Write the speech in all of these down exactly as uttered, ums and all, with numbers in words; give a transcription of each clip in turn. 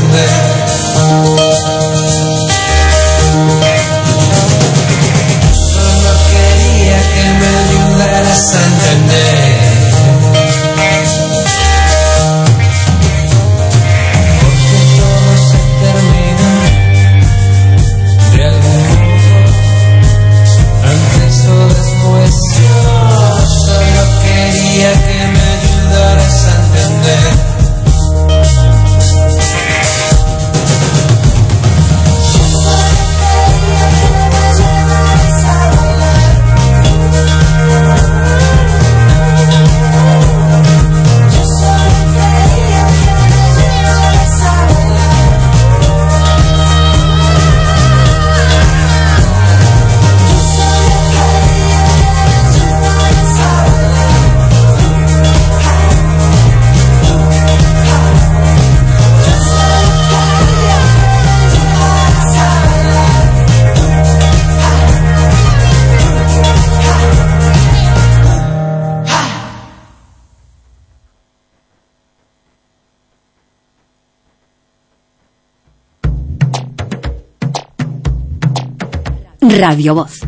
entender. Solo quería que me ayudaras a entender. Porque todo se termina de algún modo, antes o después. Yo solo quería que me ayudaras a entender. Radio Voz.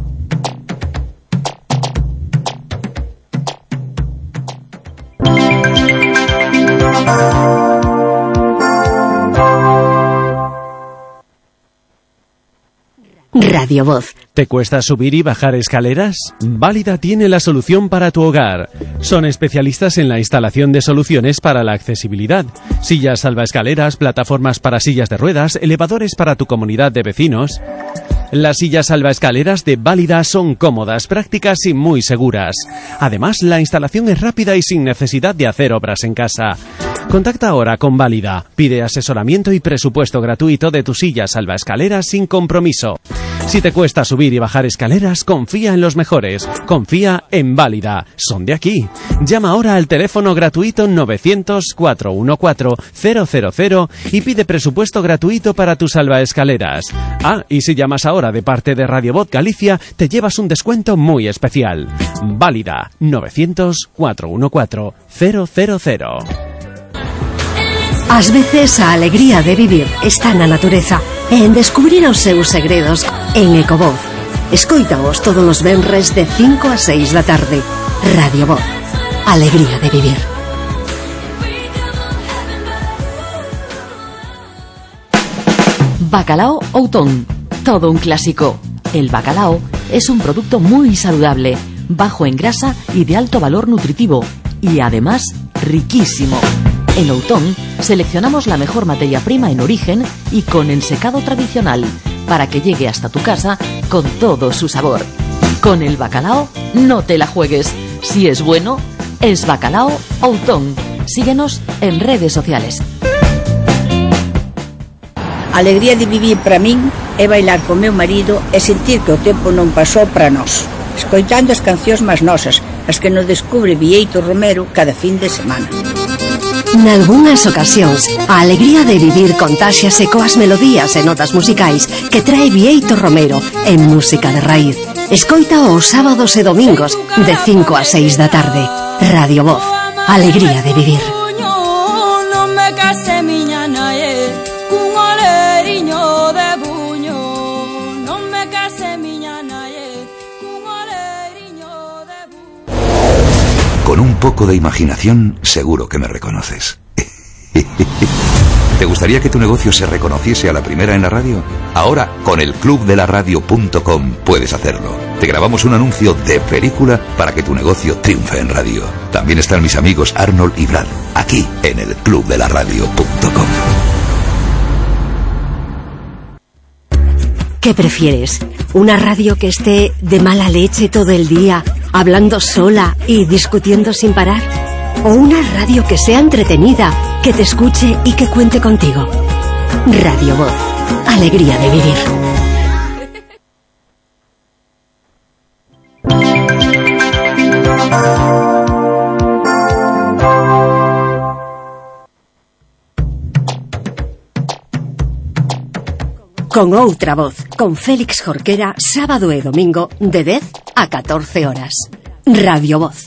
Radio Voz. ¿Te cuesta subir y bajar escaleras? Válida tiene la solución para tu hogar. Son especialistas en la instalación de soluciones para la accesibilidad. Sillas salvaescaleras, plataformas para sillas de ruedas, elevadores para tu comunidad de vecinos. Las sillas salvaescaleras de Válida son cómodas, prácticas y muy seguras. Además, la instalación es rápida y sin necesidad de hacer obras en casa. Contacta ahora con Válida. Pide asesoramiento y presupuesto gratuito de tu silla salvaescaleras sin compromiso. Si te cuesta subir y bajar escaleras, confía en los mejores. Confía en Válida. Son de aquí. Llama ahora al teléfono gratuito novecientos, cuatrocientos catorce, cero cero cero y pide presupuesto gratuito para tus salvaescaleras. Ah, y si llamas ahora de parte de Radio Voz Galicia, te llevas un descuento muy especial. Válida. novecientos, cuatrocientos catorce, cero cero cero. Ás veces a alegría de vivir está na natureza e en descubrir os seus segredos en Ecovoz. Escoítaos todos os venres de cinco a seis da tarde. Radio Voz. Alegría de vivir. Bacalao Outón. Todo un clásico. El bacalao es un producto muy saludable, bajo en grasa y de alto valor nutritivo, y además riquísimo. En Outón seleccionamos la mejor materia prima en origen y con ensecado tradicional para que llegue hasta tu casa con todo su sabor. Con el bacalao no te la juegues. Si es bueno, es Bacalao Outón. Síguenos en redes sociales. A alegría de vivir para min é bailar con meu marido e sentir que o tempo non pasou para nós, escoitando as cancións máis nosas, as que nos descubre Bieito Romero cada fin de semana. Nalgúnas ocasións, a alegría de vivir contáxiase coas melodías e notas musicais que trae Bieito Romero en música de raíz. Escoita os sábados e domingos de cinco a seis da tarde. Radio Voz. Alegría de vivir. Con un poco de imaginación, seguro que me reconoces. ¿Te gustaría que tu negocio se reconociese a la primera en la radio? Ahora, con el club de la radio punto com puedes hacerlo. Te grabamos un anuncio de película para que tu negocio triunfe en radio. También están mis amigos Arnold y Brad, aquí en el club de la radio punto com. ¿Qué prefieres? ¿Una radio que esté de mala leche todo el día, hablando sola y discutiendo sin parar? ¿O una radio que sea entretenida, que te escuche y que cuente contigo? Radio Voz. Alegría de vivir. Con outra voz, con Félix Jorquera, sábado e domingo, de dez a catorce horas. Radio Voz.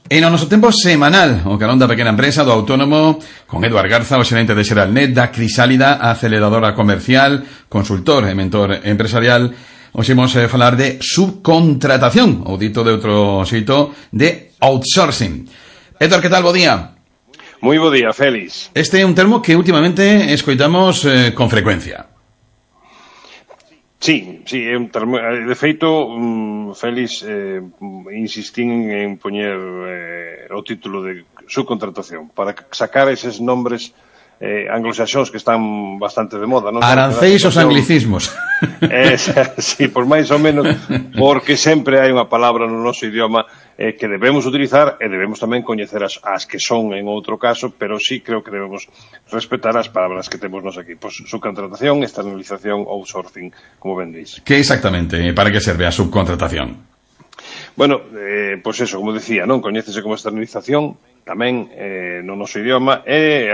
E no noso tempo semanal, o carón da pequena empresa, do autónomo, con Eduard Garza, o xerente de Xeralnet, da Crisálida, aceleradora comercial, consultor e mentor empresarial. Hoxe imos eh, falar de subcontratación, ou dito de outro xeito, de outsourcing. Eduard, que tal? Bo día. Moi bo día, Félix. Este é un termo que últimamente escoitamos eh, con frecuencia. Sí, sí, é un termo, de feito, um, Félix, eh, insistín en poñer eh, o título de subcontratación para sacar eses nombres eh, anglosaxóns que están bastante de moda, non? Arancéis os anglicismos. Eh, sí, por máis ou menos, porque sempre hai unha palabra no noso idioma eh, que debemos utilizar e debemos tamén coñecer as, as que son en outro caso, pero sí creo que debemos respetar as palabras que temos nos aquí. Pois subcontratación, externalización, outsourcing, como ben dís. Que exactamente? Para que serve a subcontratación? Bueno, eh, pois eso, como decía, non? Coñécese como externalización, tamén eh, no noso idioma, é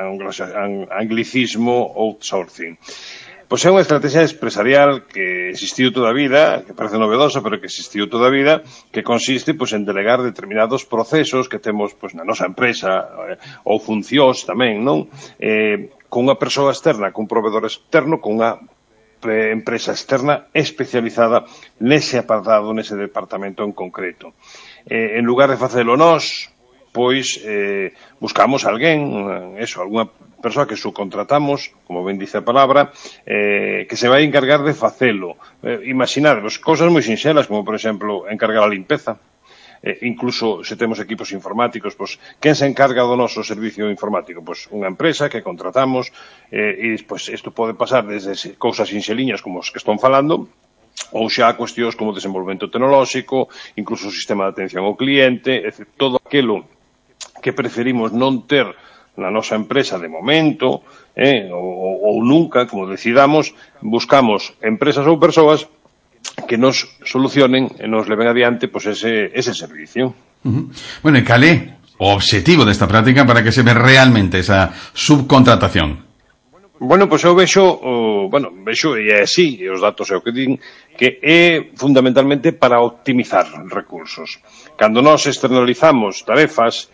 anglicismo outsourcing. Pois é unha estrategia empresarial que existiu toda a vida, que parece novedosa, pero que existiu toda a vida, que consiste pois, en delegar determinados procesos que temos pois, na nosa empresa, eh, ou funcións tamén, non? Eh, con unha persoa externa, con un proveedor externo, con unha empresa externa especializada nese apartado, nese departamento en concreto. Eh, en lugar de facelo nós, pois eh, buscamos alguén, eso, alguna persoa que subcontratamos, como ben dice a palabra, eh, que se vai encargar de facelo. Eh, imaginadvos, cosas moi sinxelas, como, por exemplo, encargar a limpeza. Eh, incluso, se temos equipos informáticos, pois, quen se encarga do noso servicio informático? Pois, unha empresa que contratamos, eh, e, pois, isto pode pasar desde cousas sinxeliñas, como os que estón falando, ou xa cuestións como desenvolvemento tecnolóxico, incluso o sistema de atención ao cliente, é dicir, todo aquilo que preferimos non ter na nosa empresa de momento, eh, ou, ou nunca, como decidamos, buscamos empresas ou persoas que nos solucionen e nos leven adiante pois, ese, ese servicio. Uh-huh. Bueno, e calé o obxectivo desta práctica para que se ve realmente esa subcontratación? Bueno, pois eu vexo, oh, bueno, vexo, e é así, e os datos é o que din, que é fundamentalmente para optimizar recursos. Cando nós externalizamos tarefas,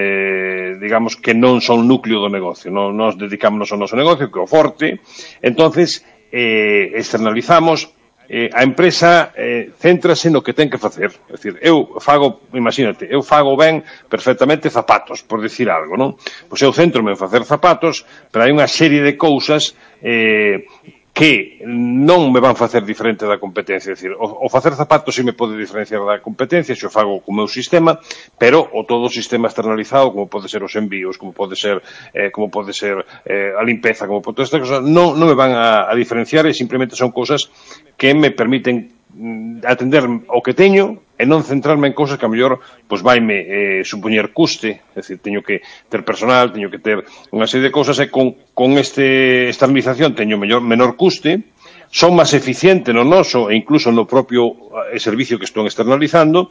eh, digamos que non son núcleo do negocio, non nos dedicámonos ao noso negocio, que é o forte, entonces eh, externalizamos, eh, a empresa eh, céntrase no que ten que facer, é dicir, eu fago, imagínate, eu fago ben perfectamente zapatos, por dicir algo, non? Pois eu centro-me en facer zapatos, pero hai unha serie de cousas eh, que non me van facer diferente da competencia, é dicir, o, o facer zapatos si me pode diferenciar da competencia, se o fago co meu sistema, pero o todo o sistema externalizado, como pode ser os envíos, como pode ser eh, como pode ser eh, a limpeza, como pode ser estas cosas, non, non me van a, a diferenciar e simplemente son cousas que me permiten atender o que teño e non centrarme en cousas que a mellor pois vaime eh, supoñer custe, é dicir, teño que ter personal, teño que ter unha serie de cousas e con, con este externalización teño mellor, menor custe, son máis eficiente no noso e incluso no propio eh, servicio que estou externalizando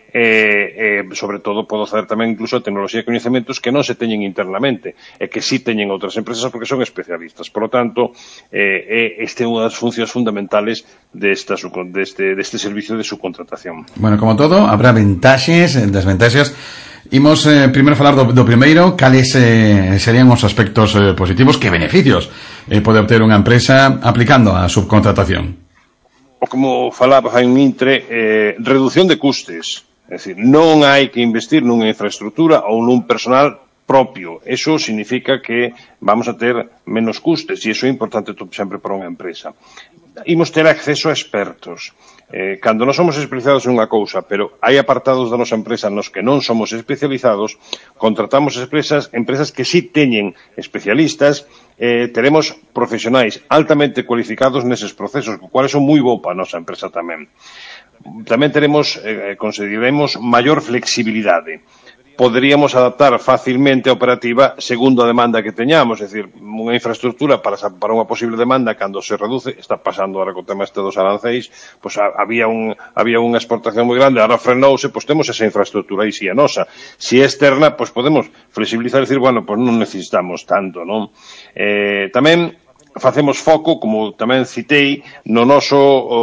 e, e sobre todo podo fazer tamén incluso tecnoloxía e coñecementos que non se teñen internamente e que sí teñen outras empresas porque son especialistas. Por lo tanto, eh, este é unha das funcións fundamentales desta, deste, deste servicio de subcontratación. Bueno, como todo, habrá ventaxes e desventaxes. Imos eh, primeiro falar do, do primeiro, cales eh, serían os aspectos eh, positivos, que beneficios eh, pode obter unha empresa aplicando a subcontratación. O como falaba hai un intre, eh, reducción de custes. É dicir, non hai que investir nunha infraestructura ou nun personal propio. Eso significa que vamos a ter menos custes e iso é importante sempre para unha empresa. Imos ter acceso a expertos. Eh, cando non somos especializados en unha cousa, pero hai apartados da nosa empresa nos que non somos especializados, contratamos empresas, empresas que sí teñen especialistas, eh, teremos profesionais altamente cualificados neses procesos, co cual son moi bo para a nosa empresa tamén. Tamén teremos, eh, conseguiremos maior flexibilidade. Poderíamos adaptar facilmente a operativa segundo a demanda que teñamos, é dicir, unha infraestructura para, para unha posible demanda cando se reduce, está pasando ahora co tema este dos arancéis, pois había, un, había unha exportación moi grande, ahora frenouse, pois temos esa infraestructura aí si é nosa. Si é externa, pois podemos flexibilizar e dicir, bueno, pois non necesitamos tanto, non? Eh, tamén facemos foco, como tamén citei, no noso o,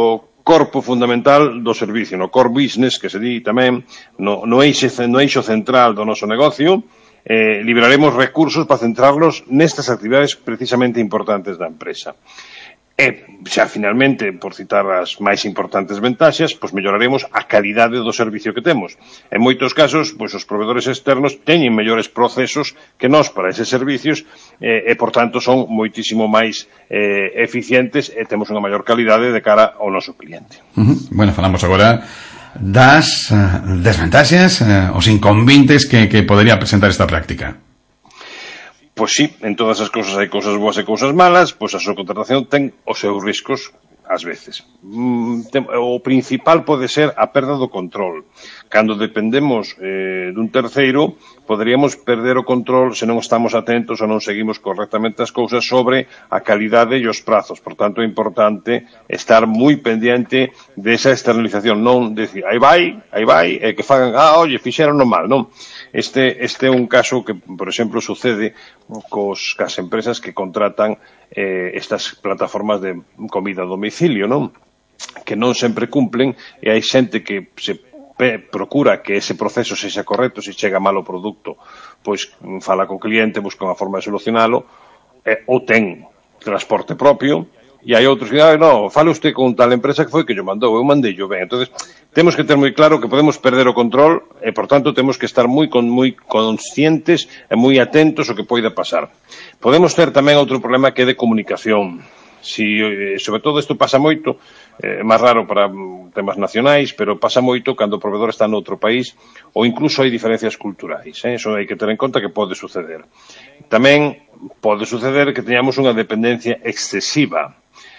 corpo fundamental do servicio, no core business, que se di tamén, no, no, eixo, no eixo central do noso negocio, eh, liberaremos recursos para centrarlos nestas actividades precisamente importantes da empresa. E, xa finalmente, por citar as máis importantes ventaxas, pois melloraremos a calidade do servicio que temos. En moitos casos, pois os provedores externos teñen mellores procesos que nós para eses servicios e, e por tanto, son moitísimo máis eh, eficientes e temos unha maior calidade de cara ao noso cliente. Uh-huh. Bueno, falamos agora das uh, desventaxas, uh, os inconvenientes que, que podería presentar esta práctica. Pois sí, en todas as cousas hai cousas boas e cousas malas, pois a subcontratación ten os seus riscos ás veces. O principal pode ser a perda do control. Cando dependemos eh, dun terceiro, poderíamos perder o control se non estamos atentos ou non seguimos correctamente as cousas sobre a calidade e os prazos. Por tanto, é importante estar moi pendiente desa externalización. Non decir, aí vai, aí vai, e que fagan, ah, oye, fixeron mal, non? Este, este é un caso que, por exemplo, sucede cos, cas empresas que contratan eh, estas plataformas de comida a domicilio, non? Que non sempre cumplen e hai xente que se pe, procura que ese proceso sexa correcto, se chega mal o produto, pois fala co cliente, busca unha forma de solucionalo, eh, ou ten transporte propio, e hai outros que, ah, no, fale usted con tal empresa que foi que yo mandou, eu mandei yo ben. Entonces, temos que ter moi claro que podemos perder o control e, por tanto, temos que estar moi con, moi conscientes e moi atentos ao que poida pasar. Podemos ter tamén outro problema que é de comunicación. Si, sobre todo, isto pasa moito, é eh, máis raro para temas nacionais, pero pasa moito cando o provedor está noutro país ou incluso hai diferencias culturais. Eh? Eso hai que ter en conta que pode suceder. Tamén pode suceder que teñamos unha dependencia excesiva.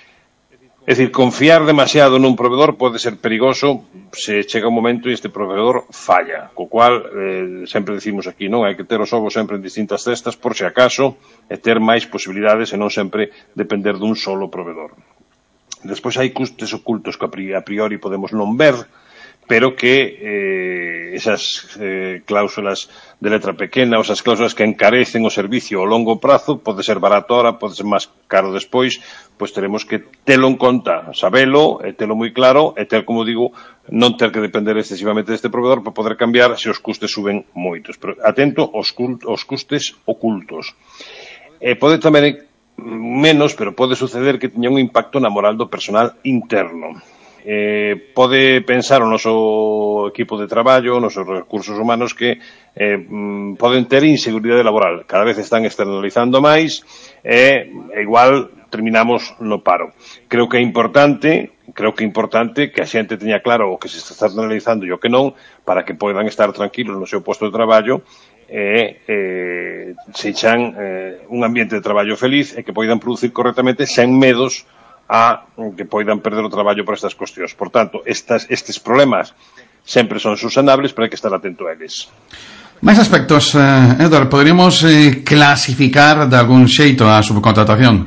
É dicir, confiar demasiado nun provedor pode ser perigoso se chega un momento e este provedor falla, co cual eh, sempre decimos aquí, non, hai que ter os ovos sempre en distintas cestas por se acaso e ter máis posibilidades e non sempre depender dun solo provedor. Despois hai custes ocultos que a priori podemos non ver, pero que eh, esas eh, cláusulas de letra pequena, ou esas cláusulas que encarecen o servicio ao longo prazo, pode ser barato ahora, pode ser máis caro despois, pois teremos que telo en conta, sabelo, e telo moi claro, e ter, como digo, non ter que depender excesivamente deste provedor para poder cambiar se os custes suben moitos. Pero atento aos, aos custes ocultos. E pode tamén, menos, pero pode suceder que teña un impacto na moral do personal interno. Eh, pode pensar o noso equipo de traballo, os nosos recursos humanos que eh, poden ter inseguridade laboral, cada vez están externalizando máis e igual terminamos no paro. Creo que é importante creo que é importante que a xente teña claro o que se está externalizando e o que non, para que poidan estar tranquilos no seu posto de traballo e eh, se echan eh, un ambiente de traballo feliz e que poidan producir correctamente sen medos a que poidan perder o traballo por estas cuestións. Por tanto, estas, estes problemas sempre son susanables, pero hai que estar atento a eles. Máis aspectos, eh, Edward, poderíamos eh, clasificar de algún xeito a subcontratación?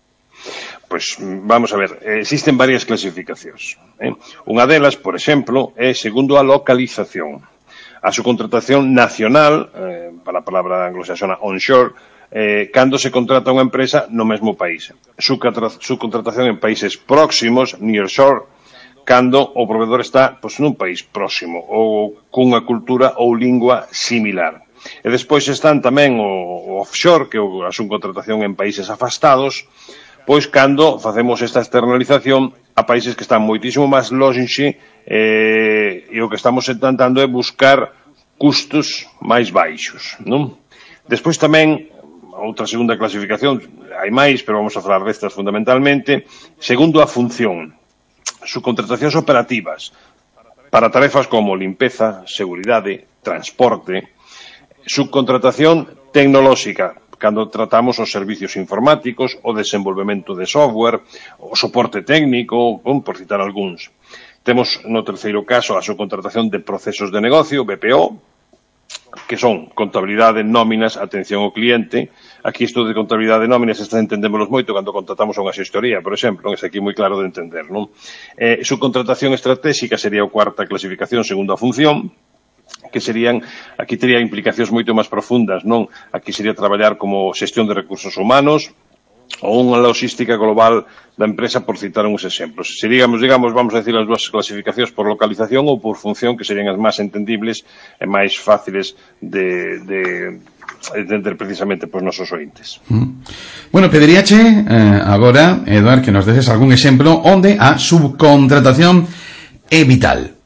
Pois, vamos a ver, existen varias clasificacións. Eh? Unha delas, por exemplo, é segundo a localización. A subcontratación nacional, eh, para a palabra anglosaxona onshore, Eh, cando se contrata unha empresa no mesmo país. Subcontratación en países próximos, nearshore, cando o provedor está pois, nun país próximo ou cunha cultura ou lingua similar. E despois están tamén o, o offshore, que é a subcontratación en países afastados, pois cando facemos esta externalización a países que están moitísimo máis lonxe eh, e o que estamos intentando é buscar custos máis baixos, non? Despois tamén outra segunda clasificación, hai máis, pero vamos a falar destas fundamentalmente, segundo a función, subcontratacións operativas, para tarefas como limpeza, seguridade, transporte, subcontratación tecnolóxica, cando tratamos os servicios informáticos, o desenvolvemento de software, o soporte técnico, por citar algúns. Temos no terceiro caso a subcontratación de procesos de negocio, B P O, que son contabilidade, nóminas, atención ao cliente. Aquí isto de contabilidade e nóminas está entendémolos moito cando contratamos unha xestoría, por exemplo, é aquí moi claro de entender, non? Eh, subcontratación estratégica sería a cuarta clasificación segundo a función, que serían, aquí tería implicacións moito máis profundas, non? Aquí sería traballar como xestión de recursos humanos, ou unha logística global da empresa, por citar uns exemplos. Se digamos, digamos, vamos a decir as dúas clasificacións por localización ou por función, que serían as máis entendibles e máis fáciles de, de entender precisamente pois nosos ointes. Mm. Bueno, pediríache eh, agora, Eduard, que nos deses algún exemplo onde a subcontratación é vital.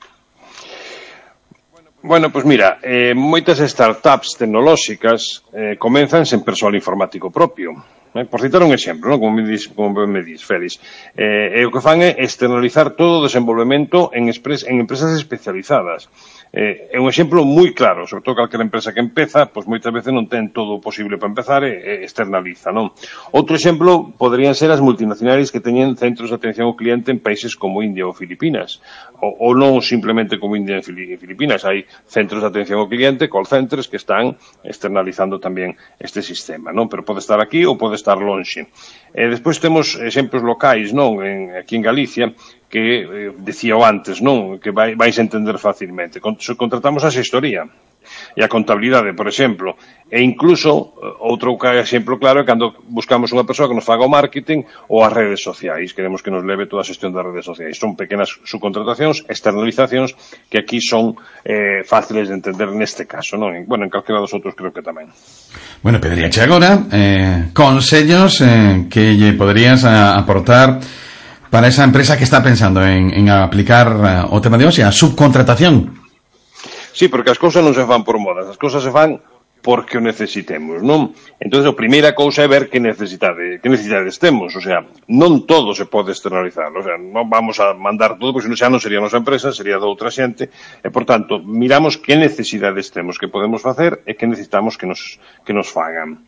Bueno, pois mira, eh, moitas startups tecnolóxicas eh, comenzan sen persoal informático propio. Eh, por citar un exemplo, ¿no? como me dis, como me dis Félix, eh, e o que fan é externalizar todo o desenvolvemento en, expres, en empresas especializadas. Eh, é un exemplo moi claro, sobre todo calquera empresa que empeza, pois moitas veces non ten todo o posible para empezar e, e externaliza, non? Outro exemplo poderían ser as multinacionais que teñen centros de atención ao cliente en países como India ou Filipinas, ou, ou non simplemente como India e Filipinas, hai centros de atención ao cliente, call centers, que están externalizando tamén este sistema, non? Pero pode estar aquí ou pode estar lonxe. E despois temos exemplos locais, non? En, aquí en Galicia, que eh, decía o antes, non? Que vai, vais entender facilmente. Con, contratamos a xestoría e a contabilidade, por exemplo, e incluso outro exemplo claro é cando buscamos unha persoa que nos faga o marketing ou as redes sociais, queremos que nos leve toda a xestión das redes sociais. Son pequenas subcontratacións, externalizacións, que aquí son eh, fáciles de entender neste caso, non? Bueno, en calquera dos outros creo que tamén. Bueno, pediríache agora eh, consellos eh, que lle poderías a, aportar para esa empresa que está pensando en, en aplicar uh, o tema de hoxe, a subcontratación. Sí, porque as cousas non se fan por modas, as cousas se fan porque o necesitemos, non? Entón, a primeira cousa é ver que necesidade, que necesidades temos, o sea, non todo se pode externalizar, o sea, non vamos a mandar todo, porque xa non sería a nosa empresa, sería de outra xente, e, por tanto, miramos que necesidades temos, que podemos facer e que necesitamos que nos, que nos fagan.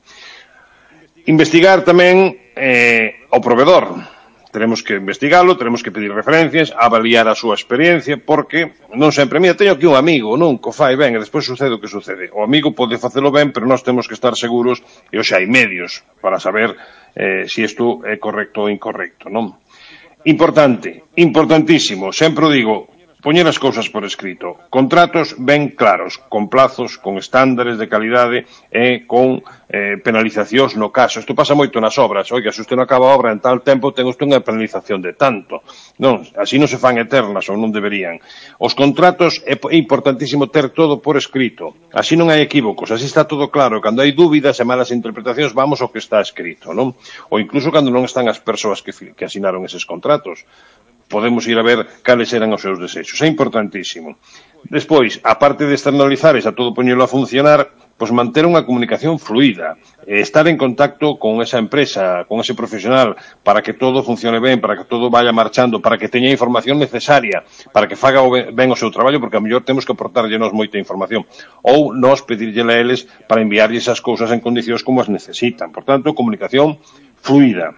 Investigar tamén eh, o provedor. Tenemos que investigalo, tenemos que pedir referencias, avaliar a súa experiencia, porque non sempre, mira, teño aquí un amigo, non, co fai ben, e despois sucede o que sucede. O amigo pode facelo ben, pero nós temos que estar seguros, e hoxe hai medios para saber eh, se si isto é correcto ou incorrecto, non? Importante, importantísimo, sempre o digo, poñer as cousas por escrito. Contratos ben claros, con plazos, con estándares de calidade e con eh, penalizacións no caso. Isto pasa moito nas obras. Oiga, se usted non acaba a obra en tal tempo, ten usted unha penalización de tanto. Non, así non se fan eternas ou non deberían. Os contratos é importantísimo ter todo por escrito. Así non hai equívocos, así está todo claro. Cando hai dúbidas e malas interpretacións, vamos ao que está escrito, non? Ou incluso cando non están as persoas que, que asinaron eses contratos. Podemos ir a ver cales eran os seus desexos. É importantísimo. Despois, aparte de externalizar e xa todo poñelo a funcionar, pois manter unha comunicación fluida, e estar en contacto con esa empresa, con ese profesional, para que todo funcione ben, para que todo vaya marchando, para que teña información necesaria, para que faga ben o seu traballo, porque a mellor temos que aportarllenos moita información. Ou nós pedirlle a eles para enviarlle esas cousas en condicións como as necesitan. Por tanto, comunicación fluida.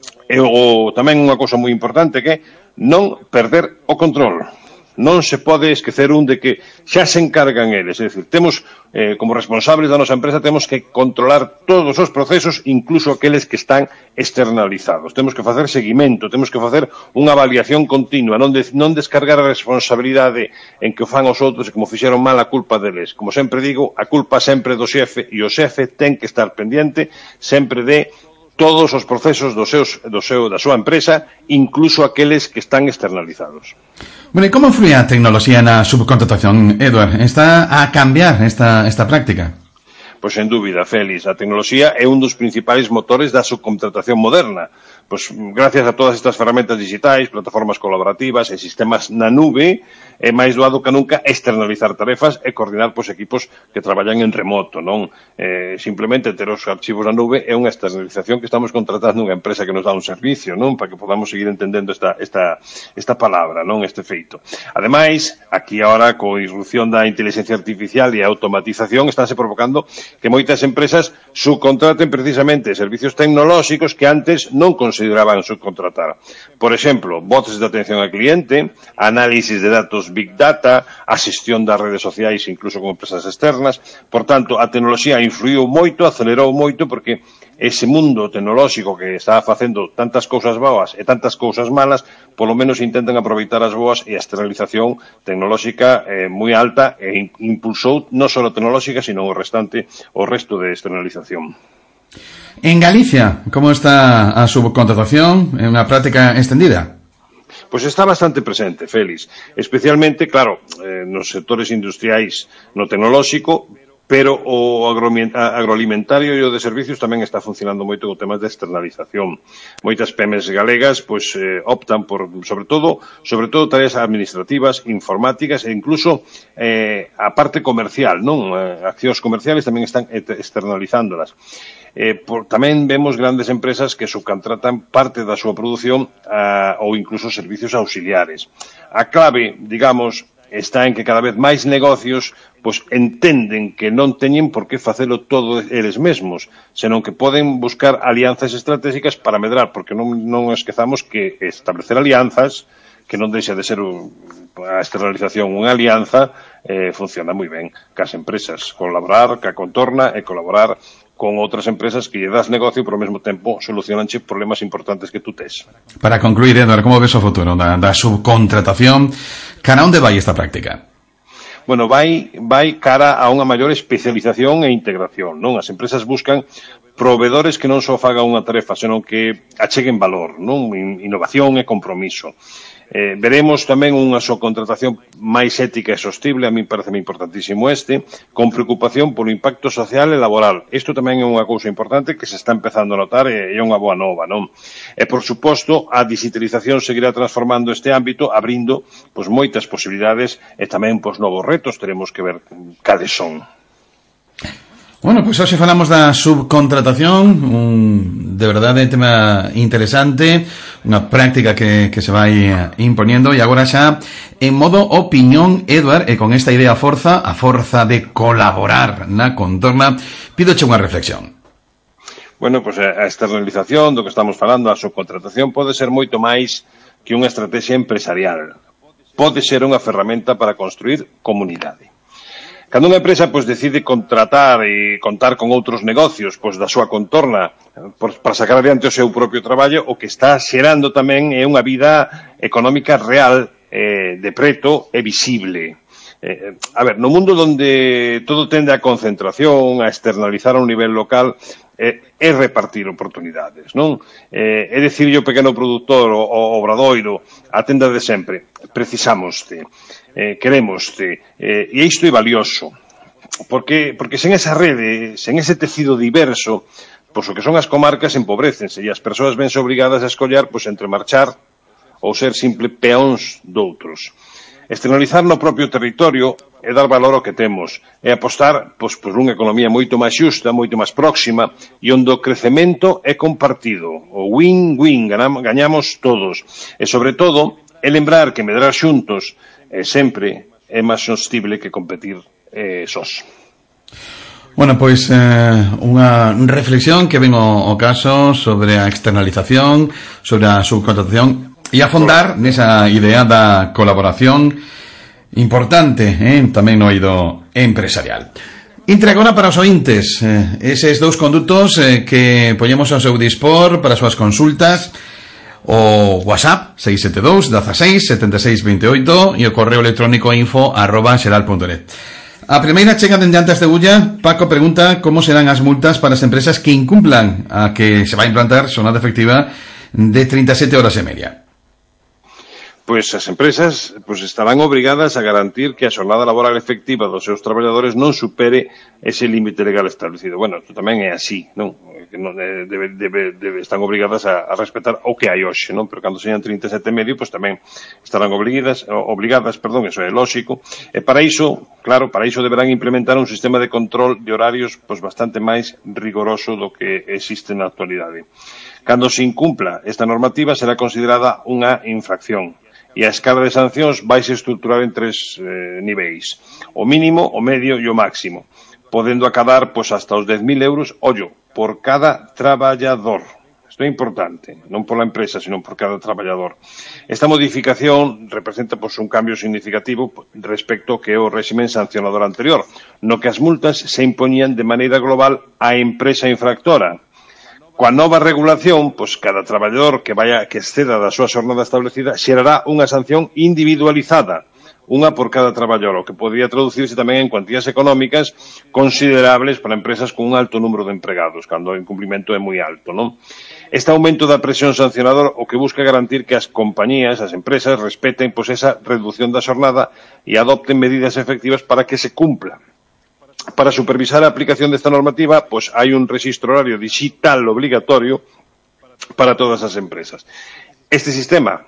E o, tamén unha cousa moi importante que é non perder o control. Non se pode esquecer un de que xa se encargan eles. É dicir, temos, eh, como responsables da nosa empresa, temos que controlar todos os procesos, incluso aqueles que están externalizados. Temos que facer seguimento, temos que facer unha avaliación continua, non, de, non descargar a responsabilidade en que o fan os outros e como fixeron mal a culpa deles. Como sempre digo, a culpa sempre do xefe, e o xefe ten que estar pendiente sempre de todos os procesos do seus, do seu, da súa empresa, incluso aqueles que están externalizados. Bueno, e como influe a tecnoloxía na subcontratación, Eduard? Está a cambiar esta, esta práctica? Pois, sen dúbida, Félix, a tecnoloxía é un dos principais motores da subcontratación moderna. Pois, gracias a todas estas ferramentas digitais, plataformas colaborativas e sistemas na nube, é máis doado que nunca externalizar tarefas e coordinar pois, equipos que traballan en remoto, non? Eh, simplemente ter os archivos na nube é unha externalización que estamos contratando unha empresa que nos dá un servicio, non? Para que podamos seguir entendendo esta, esta, esta palabra, non? Este feito. Ademais, aquí agora, coa irrupción da inteligencia artificial e a automatización, estánse provocando que moitas empresas subcontraten precisamente servicios tecnolóxicos que antes non consideraban subcontratar. Por exemplo, voces de atención ao cliente, análisis de datos Big Data, a xestión das redes sociais incluso con empresas externas. Por tanto, a tecnoloxía influiu moito, acelerou moito, porque ese mundo tecnolóxico que está facendo tantas cousas boas e tantas cousas malas, polo menos intentan aproveitar as boas, e a externalización tecnolóxica é eh, moi alta e impulsou non só a tecnolóxica, sino o restante, o resto de externalización. En Galicia, como está a subcontratación? É unha práctica extendida? Pois está bastante presente, Félix, especialmente, claro, eh, nos sectores industriais, no tecnolóxico, pero o agroalimentario e o de servicios tamén está funcionando moito con temas de externalización. Moitas pymes galegas pois eh, optan por, sobre todo, sobre todo tareas administrativas, informáticas e incluso eh, a parte comercial, non? Eh, accións comerciales tamén están externalizándolas. Eh, por, tamén vemos grandes empresas que subcontratan parte da súa produción a, ou incluso servicios auxiliares. A clave, digamos, está en que cada vez máis negocios pois entenden que non teñen por que facelo todo eles mesmos, senón que poden buscar alianzas estratégicas para medrar, porque non, non esquezamos que establecer alianzas, que non deixa de ser un, a externalización unha alianza, eh, funciona moi ben cas empresas, colaborar ca contorna e colaborar con outras empresas que lle das negocio, pero ao mesmo tempo solucionanche problemas importantes que tú tes. Para concluir, Eduardo, como ves o futuro da, da subcontratación? Cara onde vai esta práctica? Bueno, vai, vai cara a unha maior especialización e integración, non? As empresas buscan proveedores que non só fagan unha tarefa, senón que acheguen valor, non? Innovación e compromiso. Eh, veremos tamén unha subcontratación máis ética e sostible, a mí parece importantísimo este, con preocupación polo impacto social e laboral. Isto tamén é unha cousa importante que se está empezando a notar e é unha boa nova, non? E, por suposto, a digitalización seguirá transformando este ámbito, abrindo pois, moitas posibilidades e tamén pois, novos retos, teremos que ver cales son. Bueno, pois pues hoxe falamos da subcontratación, un de verdade tema interesante, unha práctica que, que se vai imponiendo, e agora xa en modo opinión, Eduard, e con esta idea forza, a forza de colaborar na contorna, pídoche unha reflexión. Bueno, pois pues a externalización do que estamos falando, a subcontratación pode ser moito máis que unha estrategia empresarial. Pode ser unha ferramenta para construir comunidade. Cando unha empresa pois, decide contratar e contar con outros negocios pois, da súa contorna pois, para sacar adiante o seu propio traballo, o que está xerando tamén é unha vida económica real, eh, de preto e visible. Eh, a ver, no mundo onde todo tende a concentración, a externalizar a un nivel local, eh, é repartir oportunidades, non? Eh, é dicir, o pequeno produtor, o, o obradoiro, a tenda de sempre, precisamoste. Eh, queremoste, eh, e isto é valioso, porque, porque sen esa rede, sen ese tecido diverso, pois o que son as comarcas empobrecense e as persoas vense obrigadas a escollar pois, entre marchar ou ser simple peóns doutros. Externalizar no propio territorio é dar valor ao que temos, é apostar pois, por unha economía moito máis xusta, moito máis próxima, e onde o crecemento é compartido, o win-win, gañamos todos, e sobre todo, é lembrar que medrar xuntos e sempre é máis sostible que competir eh, sós. Bueno, pois eh, unha reflexión que ven ao, ao caso sobre a externalización, sobre a subcontratación e afondar nesa idea da colaboración importante, eh, tamén no eido empresarial. Intre agora para os ointes, eh, eses dous condutos eh, que poñemos ao seu dispor para as súas consultas, o WhatsApp seis sete dous, dezasseis, setenta e seis, vinte e oito e o correo electrónico info arroba xeral punto net. A primeira chega dende Antas de Ulla. Paco pregunta como serán as multas para as empresas que incumplan a que se vai implantar xornada efectiva de trinta e sete horas e media. Pois as empresas pois, estarán obrigadas a garantir que a xornada laboral efectiva dos seus traballadores non supere ese límite legal establecido. Bueno, isto tamén é así, non? Que non debe, debe, debe, están obrigadas a, a respetar o que hai hoxe, non? Pero cando señan trinta e sete e medio, pois tamén estarán obligadas, obrigadas, perdón, eso é lóxico. E para iso, claro, para iso deberán implementar un sistema de control de horarios pois bastante máis rigoroso do que existe na actualidade. Cando se incumpla esta normativa será considerada unha infracción. E a escala de sancións vaise estruturar en tres eh, niveis. O mínimo, o medio e o máximo. Podendo acadar pois, hasta os dez mil euros, ollo, por cada traballador. Isto é importante, non pola empresa, sino por cada traballador. Esta modificación representa pois, un cambio significativo respecto ao que é o réximen sancionador anterior, no que as multas se impoñían de maneira global á empresa infractora. Coa nova regulación, pois cada traballador que vaya que exceda da súa xornada establecida xerará unha sanción individualizada, unha por cada traballador, o que podría traducirse tamén en cuantías económicas considerables para empresas con un alto número de empregados, cando o incumprimento é moi alto, non? Este aumento da presión sancionadora o que busca garantir que as compañías, as empresas, respeten pois, esa reducción da xornada e adopten medidas efectivas para que se cumpla. Para supervisar a aplicación desta normativa, pois hai un rexistro horario digital obligatorio para todas as empresas. Este sistema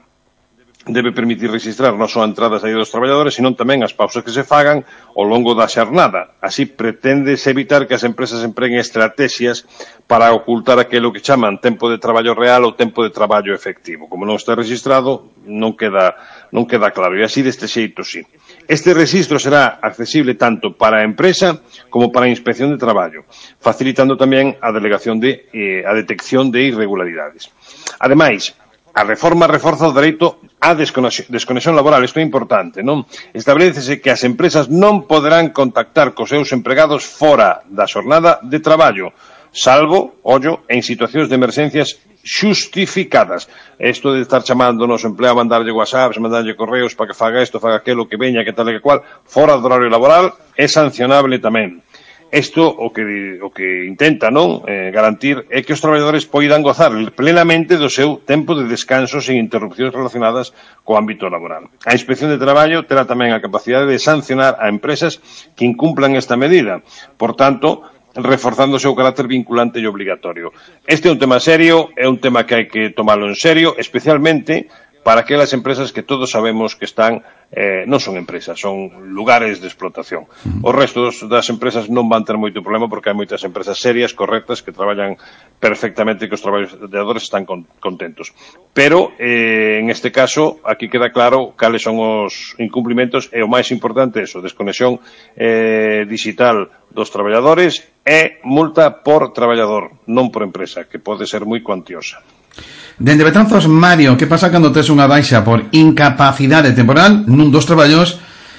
debe permitir registrar non só a entrada e saída dos traballadores, sino tamén as pausas que se fagan ao longo da xornada. Así preténdese evitar que as empresas empreguen estrategias para ocultar aquilo que chaman tempo de traballo real ou tempo de traballo efectivo. Como non está registrado, non queda, non queda claro. E así deste xeito, sí. Este registro será accesible tanto para a empresa como para a inspección de traballo, facilitando tamén a delegación de, eh, a detección de irregularidades. Ademais, a reforma reforza o dereito á desconexión laboral, isto é importante, non? Establecese que as empresas non poderán contactar cos seus empregados fora da xornada de traballo, salvo, ollo, en situacións de emerxencias xustificadas. Isto de estar chamando o noso empleado a mandarlle whatsapps, mandarlle correos para que faga isto, faga aquilo, que veña, que tal e que cual, fora do horario laboral, é sancionable tamén. Isto o que, o que intenta, non, eh, garantir é que os traballadores poidan gozar plenamente do seu tempo de descanso sen interrupcións relacionadas co ámbito laboral. A Inspección de Traballo terá tamén a capacidade de sancionar a empresas que incumplan esta medida. Por tanto, reforzando o seu carácter vinculante e obligatorio. Este é un tema serio, é un tema que hai que tomarlo en serio, especialmente para aquelas empresas que todos sabemos que están, eh, non son empresas, son lugares de explotación. O resto das empresas non van ter moito problema porque hai moitas empresas serias, correctas, que traballan perfectamente e que os traballadores están con, contentos. Pero, eh, en este caso, aquí queda claro cales son os incumplimentos e o máis importante é eso, desconexión eh, digital dos traballadores e multa por traballador, non por empresa, que pode ser moi cuantiosa. Dende Betanzos, Mario, que pasa cando tes unha baixa por incapacidade temporal nun dos traballos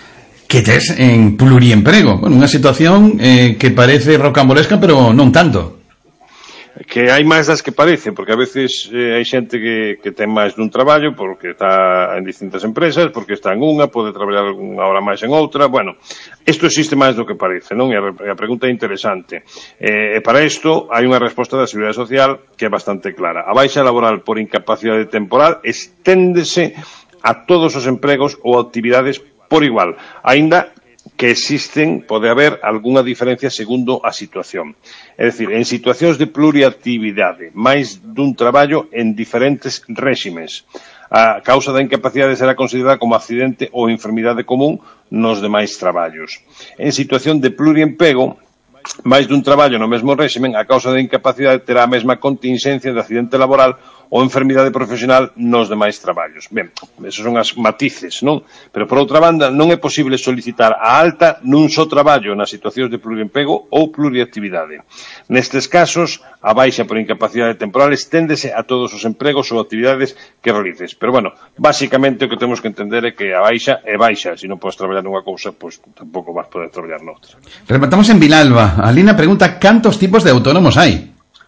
que tes en pluriemprego? Bueno, unha situación eh, que parece rocambolesca, pero non tanto. Que hai máis das que parece, porque a veces eh, hai xente que, que ten máis dun traballo porque está en distintas empresas, porque está en unha, pode traballar unha hora máis en outra. Bueno, isto existe máis do que parece, non? E a, a pregunta é interesante. E eh, para isto hai unha resposta da Seguridade Social que é bastante clara. A baixa laboral por incapacidade temporal esténdese a todos os empregos ou actividades por igual, aínda que existen, pode haber algunha diferencia segundo a situación. É dicir, en situacións de pluriactividade, máis dun traballo en diferentes réximes. A causa da incapacidade será considerada como accidente ou enfermidade común nos demais traballos. En situación de pluriemprego, máis dun traballo no mesmo réximen, a causa da incapacidade terá a mesma contingencia de accidente laboral ou enfermidade profesional nos demais traballos. Ben, esos son as matices, non? Pero, por outra banda, non é posible solicitar a alta nun só traballo nas situacións de pluriemprego ou pluriactividade. Nestes casos, a baixa por incapacidade temporal esténdese a todos os empregos ou actividades que realices. Pero, bueno, basicamente o que temos que entender é que a baixa é baixa. Se non podes traballar nunha cousa, pois tampouco vas poder traballar noutra. Rematamos en Vilalba. Alina pregunta, cantos tipos de autónomos hai?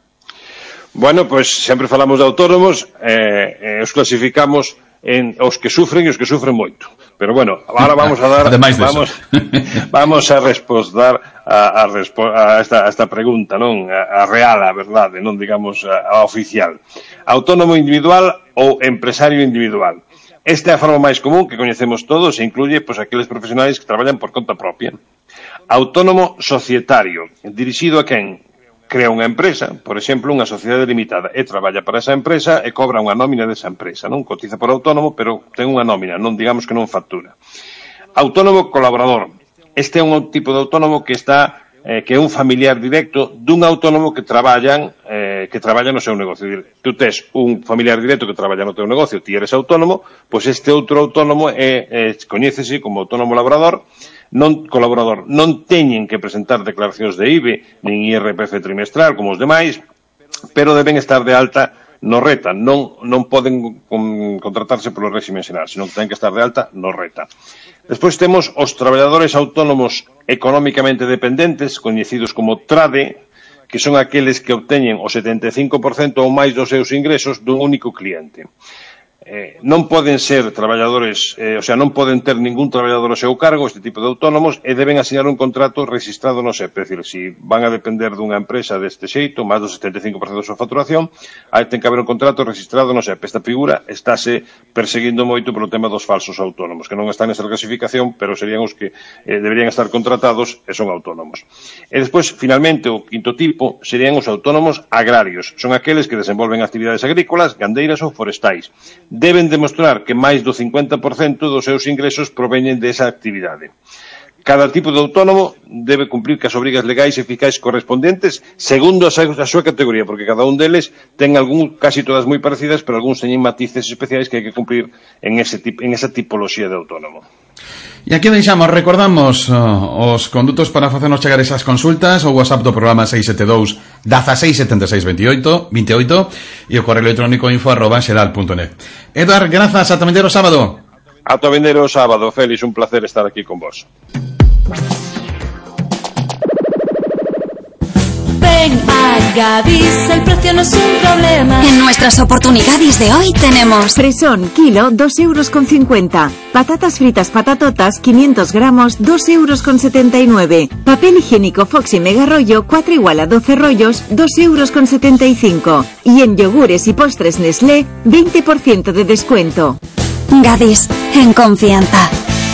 Bueno, pois sempre falamos de autónomos, eh, eh, os clasificamos en os que sufren e os que sufren moito. Pero bueno, agora vamos a dar vamos, vamos a responder a, a, a, esta, a esta pregunta, non? A, a real, a verdade, non digamos a, a oficial. Autónomo individual ou empresario individual. Esta é a forma máis común que coñecemos todos e incluye pois, aqueles profesionais que traballan por conta propia. Autónomo societario, dirixido a quen? Crea unha empresa, por exemplo, unha sociedade limitada, e traballa para esa empresa e cobra unha nómina desa empresa, non? Cotiza por autónomo, pero ten unha nómina, non digamos que non factura. Autónomo colaborador. Este é un tipo de autónomo que está eh, que é un familiar directo dun autónomo que traballan eh, que traballa no seu negocio. Tú tes un familiar directo que traballa no teu negocio, ti eres autónomo, pois este outro autónomo é, é coñécese como autónomo laborador, non colaborador, non teñen que presentar declaracións de I V E nin I R P F trimestral como os demais, pero deben estar de alta no RETA, non, non poden con, contratarse polo réximen xeral, senón que ten que estar de alta no RETA. Despois temos os traballadores autónomos económicamente dependentes, coñecidos como TRADE, que son aqueles que obteñen o setenta e cinco por cento ou máis dos seus ingresos dun único cliente. eh, non poden ser traballadores, eh, o sea, non poden ter ningún traballador ao seu cargo, este tipo de autónomos, e deben asinar un contrato registrado no S E P. É dicir, se van a depender dunha empresa deste xeito, máis do setenta e cinco por cento da súa facturación, aí ten que haber un contrato registrado no S E P. Esta figura estáse perseguindo moito polo tema dos falsos autónomos, que non están nesa clasificación, pero serían os que eh, deberían estar contratados e son autónomos. E despois, finalmente, o quinto tipo serían os autónomos agrarios. Son aqueles que desenvolven actividades agrícolas, gandeiras ou forestais. Deben demostrar que máis do cincuenta por cento dos seus ingresos proveñen desa actividade. Cada tipo de autónomo debe cumplir cas obrigas legais e fiscais correspondentes segundo a súa categoría, porque cada un deles ten algún, casi todas moi parecidas, pero algúns teñen matices especiais que hai que cumplir en, ese, en esa tipoloxía de autónomo. E aquí deixamos, recordamos uh, os condutos para facernos chegar esas consultas, o WhatsApp do programa seis sete dous, dieciséis setenta e seis veintioito, veintioito e o correo electrónico info arroba xeral punto net. Eduard, grazas, ata vendeiro sábado. Ata vendeiro sábado, Félix, un placer estar aquí con vos. Ven a Gadis, el precio no es un problema. En nuestras oportunidades de hoy tenemos fresón, kilo, dos euros con cincuenta. Patatas fritas patatotas, quinientos gramos, dos euros con setenta y nueve. Papel higiénico Foxy Mega Rollo, cuatro igual a doce rollos, dos euros con setenta y cinco. Y en yogures y postres Nestlé, veinte por ciento de descuento. Gadis, en confianza.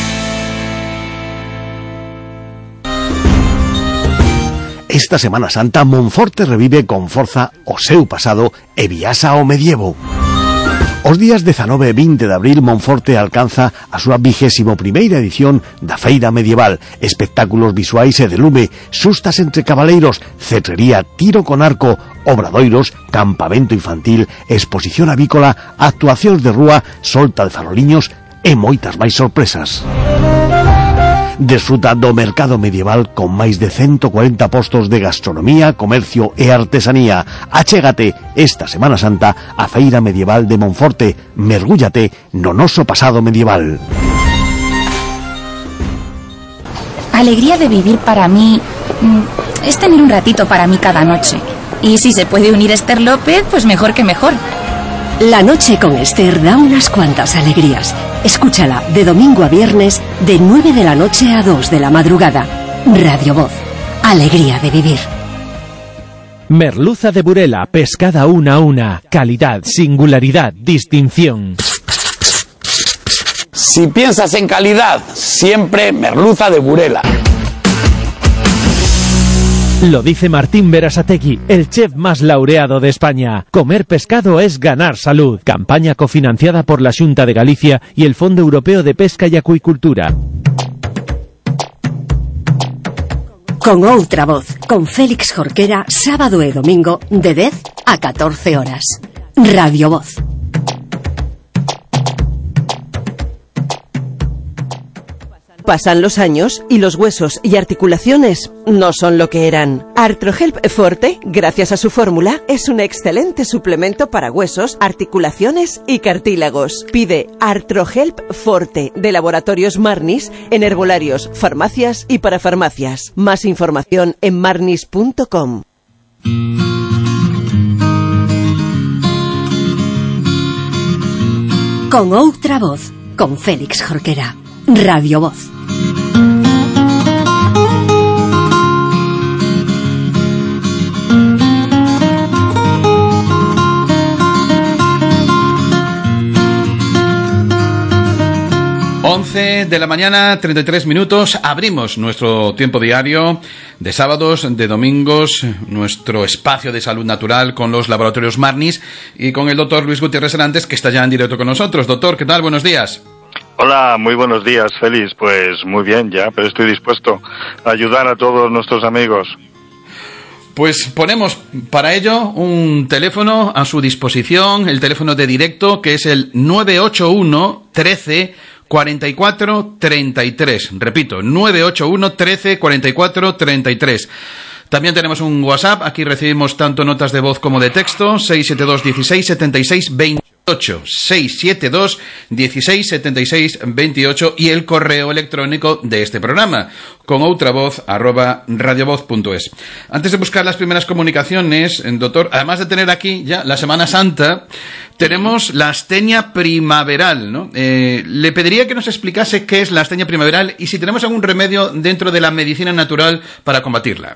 Esta Semana Santa, Monforte revive con forza o seu pasado e viaxa ao medievo. Os días dezanove e vinte de abril, Monforte alcanza a súa vigésimo primeira edición da Feira Medieval. Espectáculos visuais e de lume, sustas entre cabaleiros, cetrería, tiro con arco, obradoiros, campamento infantil, exposición avícola, actuacións de rúa, solta de faroliños e moitas máis sorpresas. Desfruta do mercado medieval con máis de ciento cuarenta postos de gastronomía, comercio e artesanía. Achégate esta Semana Santa a Feira Medieval de Monforte. Mergúllate no noso pasado medieval. Alegría de vivir para mí es tener un ratito para mí cada noche. Y si se puede unir Esther López, pues mejor que mejor. La noche con Esther da unas cuantas alegrías. Escúchala de domingo a viernes de nueve de la noche a dos de la madrugada. Radio Voz. Alegría de vivir. Merluza de Burela, pescada una a una. Calidad, singularidad, distinción. Si piensas en calidad, siempre merluza de Burela. Lo dice Martín Berasategui, el chef más laureado de España. Comer pescado es ganar salud. Campaña cofinanciada por la Xunta de Galicia y el Fondo Europeo de Pesca y Acuicultura. Con outra voz, con Félix Jorquera, sábado e domingo, de dez a catorce horas. Radio Voz. Pasan los años y los huesos y articulaciones no son lo que eran. Artrohelp Forte, gracias a su fórmula, es un excelente suplemento para huesos, articulaciones y cartílagos. Pide Artrohelp Forte de Laboratorios Marnis en herbolarios, farmacias y parafarmacias. Más información en marnis punto com. Con outra voz, con Félix Jorquera. Radio Voz. once de la mañana, treinta y tres minutos. Abrimos nuestro tiempo diario de sábados, de domingos, nuestro espacio de salud natural con los laboratorios Marnis y con el doctor Luis Gutiérrez Hernández, que está ya en directo con nosotros. Doctor, ¿qué tal? Buenos días. Hola, muy buenos días, Félix. Pues muy bien ya, pero estoy dispuesto a ayudar a todos nuestros amigos. Pues ponemos para ello un teléfono a su disposición, el teléfono de directo, que es el nueve ocho uno, trece, cuarenta y cuatro, treinta y tres. Repito, nueve ocho uno, trece, cuarenta y cuatro, treinta y tres. También tenemos un WhatsApp, aquí recibimos tanto notas de voz como de texto, seis siete dos, dieciséis, setenta y seis, veintiocho. ocho seis siete dos dieciséis setenta y seis veintiocho y el correo electrónico de este programa con outra voz arroba radiovoz punto es. Antes de buscar las primeras comunicaciones, doctor, además de tener aquí ya la Semana Santa, tenemos la astenia primaveral, ¿no? Eh, le pediría que nos explicase qué es la astenia primaveral y si tenemos algún remedio dentro de la medicina natural para combatirla.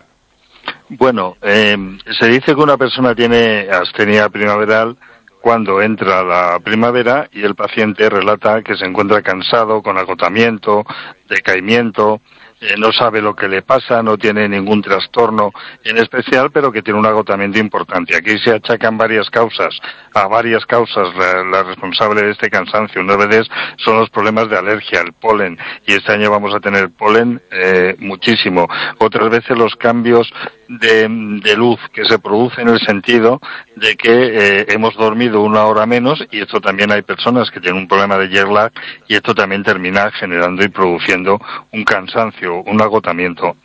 Bueno, eh, se dice que una persona tiene astenia primaveral cuando entra la primavera y el paciente relata que se encuentra cansado, con agotamiento, decaimiento, eh, no sabe lo que le pasa, no tiene ningún trastorno en especial, pero que tiene un agotamiento importante. Aquí se achacan varias causas, a varias causas la, la responsable de este cansancio. Una vez son los problemas de alergia, el polen, y este año vamos a tener polen eh, muchísimo. Otras veces los cambios de, de luz que se produce en el sentido de que eh, hemos dormido una hora menos, y esto también hay personas que tienen un problema de jet lag, y esto también termina generando y produciendo un cansancio, un agotamiento.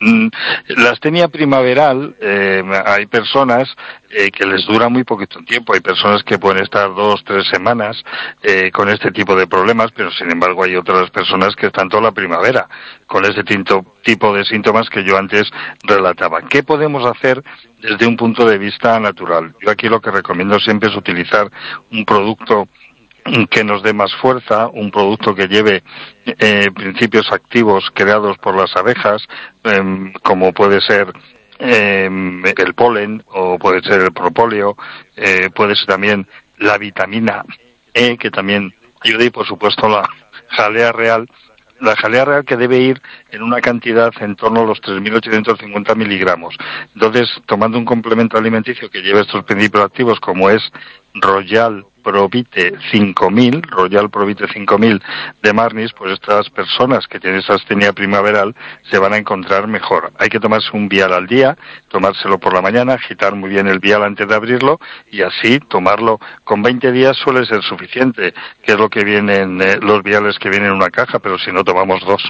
La astenia primaveral, eh, hay personas eh, que les dura muy poquito tiempo, hay personas que pueden estar dos, tres semanas eh, con este tipo de problemas, pero sin embargo hay otras personas que están toda la primavera con este tinto, tipo de síntomas que yo antes relataba. ¿Qué podemos hacer desde un punto de vista natural? Yo aquí lo que recomiendo siempre es utilizar un producto que nos dé más fuerza, un producto que lleve eh, principios activos creados por las abejas, eh, como puede ser eh, el polen o puede ser el propóleo, eh, puede ser también la vitamina E, que también ayuda, y por supuesto la jalea real, la jalea real que debe ir en una cantidad en torno a los tres mil ochocientos cincuenta miligramos. Entonces, tomando un complemento alimenticio que lleve estos principios activos, como es Royal Provite cinco mil, Royal Provite cinco mil de Marnis, pues estas personas que tienen esa astenia primaveral se van a encontrar mejor. Hay que tomarse un vial al día, tomárselo por la mañana, agitar muy bien el vial antes de abrirlo, y así tomarlo con veinte días suele ser suficiente, que es lo que vienen eh, los viales que vienen en una caja, pero si no tomamos dos.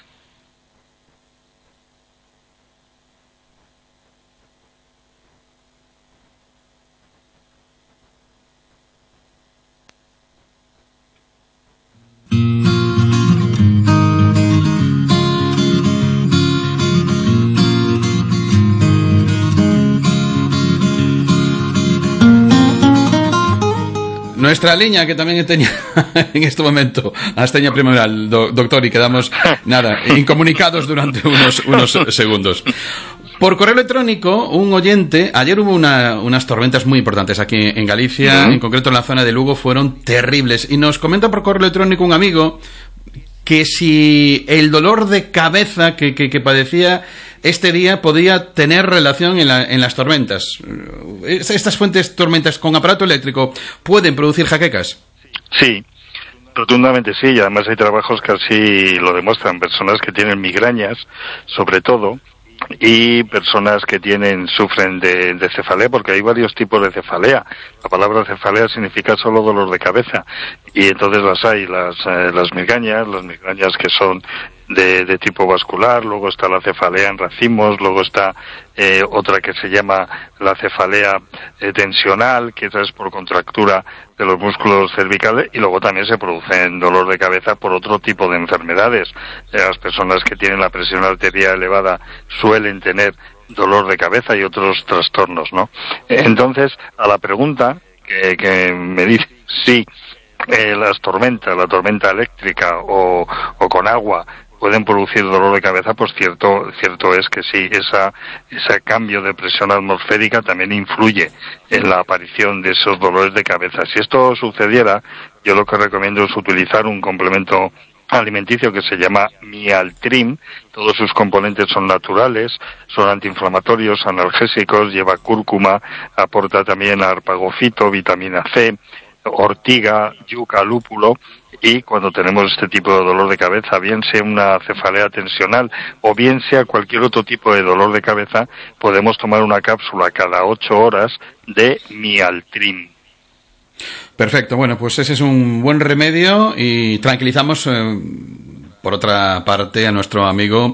Nuestra línea, que también tenía en este momento astenia primaveral, do, doctor, y quedamos, nada, incomunicados durante unos, unos segundos. Por correo electrónico, un oyente, ayer hubo una, unas tormentas muy importantes aquí en Galicia, uh-huh. En concreto en la zona de Lugo, fueron terribles, y nos comenta por correo electrónico un amigo que si el dolor de cabeza que, que, que padecía este día podía tener relación en, la, en las tormentas. ¿Estas fuentes tormentas con aparato eléctrico pueden producir jaquecas? Sí, rotundamente sí, y además hay trabajos que así lo demuestran. Personas que tienen migrañas, sobre todo, y personas que tienen sufren de, de cefalea, porque hay varios tipos de cefalea. La palabra cefalea significa solo dolor de cabeza, y entonces las hay, las, eh, las migrañas, las migrañas que son de, de tipo vascular, luego está la cefalea en racimos, luego está eh, otra que se llama la cefalea eh, tensional, que esa es por contractura de los músculos cervicales, y luego también se produce dolor de cabeza por otro tipo de enfermedades. Eh, las personas que tienen la presión arterial elevada suelen tener dolor de cabeza y otros trastornos, ¿no? Entonces, a la pregunta que, que me dice si eh, las tormentas, la tormenta eléctrica o, o con agua pueden producir dolor de cabeza, pues cierto cierto es que sí, esa ese cambio de presión atmosférica también influye en la aparición de esos dolores de cabeza. Si esto sucediera, yo lo que recomiendo es utilizar un complemento alimenticio que se llama Mialtrim. Todos sus componentes son naturales, son antiinflamatorios, analgésicos, lleva cúrcuma, aporta también arpagofito, vitamina C, ortiga, yuca, lúpulo. Y cuando tenemos este tipo de dolor de cabeza, bien sea una cefalea tensional o bien sea cualquier otro tipo de dolor de cabeza, podemos tomar una cápsula cada ocho horas de Mialtrim. Perfecto, bueno, pues ese es un buen remedio, y tranquilizamos eh, por otra parte a nuestro amigo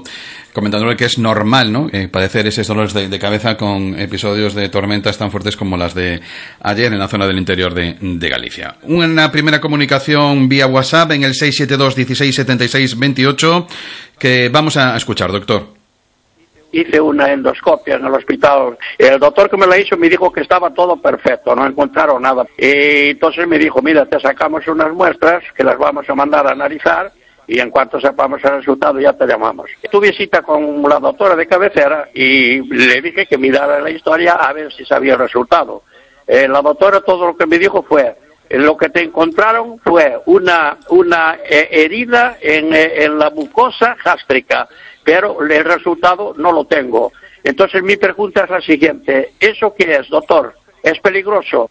comentándole que es normal, ¿no?, eh, padecer esos dolores de, de cabeza con episodios de tormentas tan fuertes como las de ayer en la zona del interior de, de Galicia. Una primera comunicación vía WhatsApp en el seis siete dos, dieciséis, setenta y seis, veintiocho que vamos a escuchar, doctor. Hice una endoscopia en el hospital. El doctor que me la hizo me dijo que estaba todo perfecto, no encontraron nada. Y entonces me dijo, mira, te sacamos unas muestras que las vamos a mandar a analizar y en cuanto sepamos el resultado ya te llamamos. Tuve cita con la doctora de cabecera y le dije que mirara la historia a ver si sabía el resultado. Eh, la doctora todo lo que me dijo fue, eh, lo que te encontraron fue una, una eh, herida en, eh, en la mucosa gástrica, pero el resultado no lo tengo. Entonces mi pregunta es la siguiente, ¿eso qué es, doctor? ¿Es peligroso?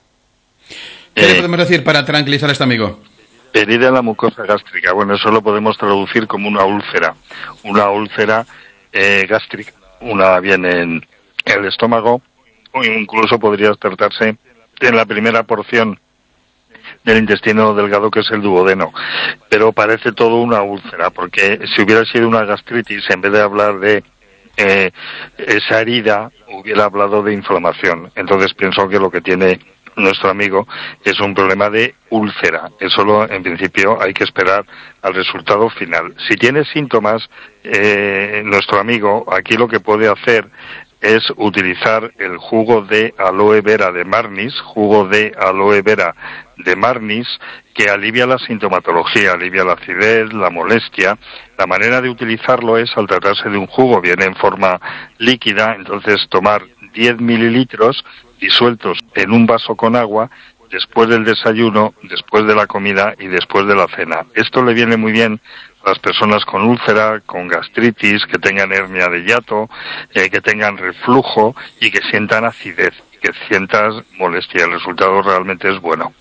¿Qué le podemos decir para tranquilizar a este amigo? Herida en la mucosa gástrica. Bueno, eso lo podemos traducir como una úlcera. Una úlcera eh, gástrica. Una viene en el estómago o incluso podría tratarse en la primera porción del intestino delgado, que es el duodeno. Pero parece todo una úlcera, porque si hubiera sido una gastritis, en vez de hablar de eh, esa herida, hubiera hablado de inflamación. Entonces pienso que lo que tiene nuestro amigo es un problema de úlcera. Eso lo, en principio hay que esperar al resultado final. Si tiene síntomas, eh, nuestro amigo aquí lo que puede hacer es utilizar el jugo de aloe vera de Marnis, jugo de aloe vera de Marnis, que alivia la sintomatología, alivia la acidez, la molestia. La manera de utilizarlo es, al tratarse de un jugo, viene en forma líquida, entonces tomar diez mililitros disueltos en un vaso con agua después del desayuno, después de la comida y después de la cena. Esto le viene muy bien a las personas con úlcera, con gastritis, que tengan hernia de hiato, eh, que tengan reflujo y que sientan acidez, que sientan molestia. El resultado realmente es bueno.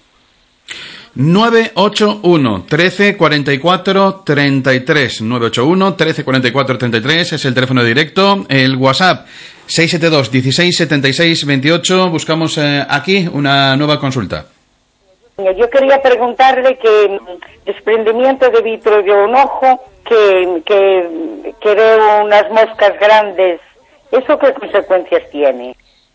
nueve ocho uno, trece, cuarenta y cuatro, treinta y tres. nueve ocho uno, trece, cuarenta y cuatro, treinta y tres es el teléfono directo. El WhatsApp seis siete dos, dieciséis, setenta y seis, veintiocho. Buscamos eh, aquí una nueva consulta. Yo quería preguntarle que desprendimiento de vitro de un ojo, que, que, que veo unas moscas grandes, ¿eso qué consecuencias tiene?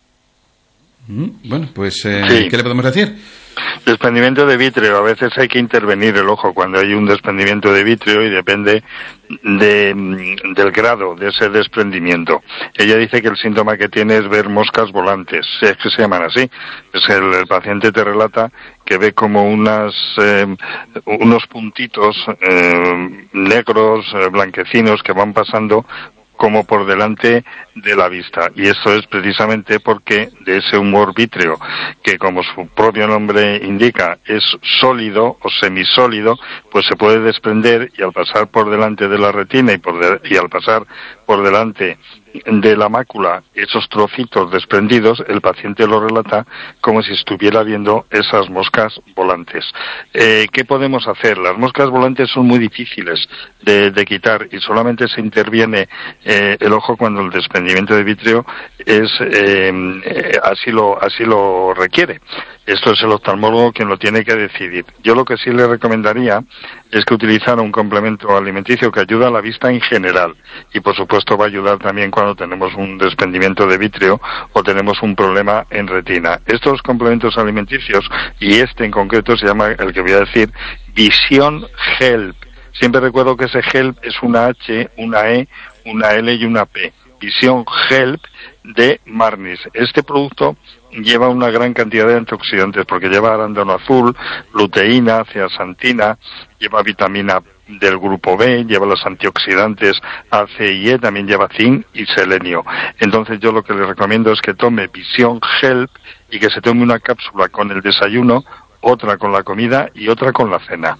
Mm, bueno, pues, eh, sí. ¿qué le podemos decir? Desprendimiento de vítreo. A veces hay que intervenir el ojo cuando hay un desprendimiento de vítreo y depende de, del grado de ese desprendimiento. Ella dice que el síntoma que tiene es ver moscas volantes, es que se llaman así. Es el, el paciente te relata que ve como unas eh, unos puntitos eh, negros, eh, blanquecinos que van pasando como por delante de la vista, y eso es precisamente porque de ese humor vítreo, que como su propio nombre indica es sólido o semisólido, pues se puede desprender, y al pasar por delante de la retina y, por de, y al pasar por delante de la mácula esos trocitos desprendidos, el paciente lo relata como si estuviera viendo esas moscas volantes. Eh, ¿Qué podemos hacer? Las moscas volantes son muy difíciles de, de quitar y solamente se interviene eh, el ojo cuando el desprendimiento de vítreo es eh, eh, así lo así lo requiere. Esto es el oftalmólogo quien lo tiene que decidir. Yo lo que sí le recomendaría es que utilizara un complemento alimenticio que ayuda a la vista en general, y por supuesto va a ayudar también cuando tenemos un desprendimiento de vítreo o tenemos un problema en retina. Estos complementos alimenticios, y este en concreto se llama, el que voy a decir, Vision Help. Siempre recuerdo que ese Help es una H, una E, una L y una P. Vision Help de Marnis. Este producto lleva una gran cantidad de antioxidantes porque lleva arándano azul, luteína, zeaxantina, lleva vitamina del grupo B, lleva los antioxidantes A, C y E, también lleva zinc y selenio. Entonces yo lo que le recomiendo es que tome Vision Help y que se tome una cápsula con el desayuno, otra con la comida y otra con la cena.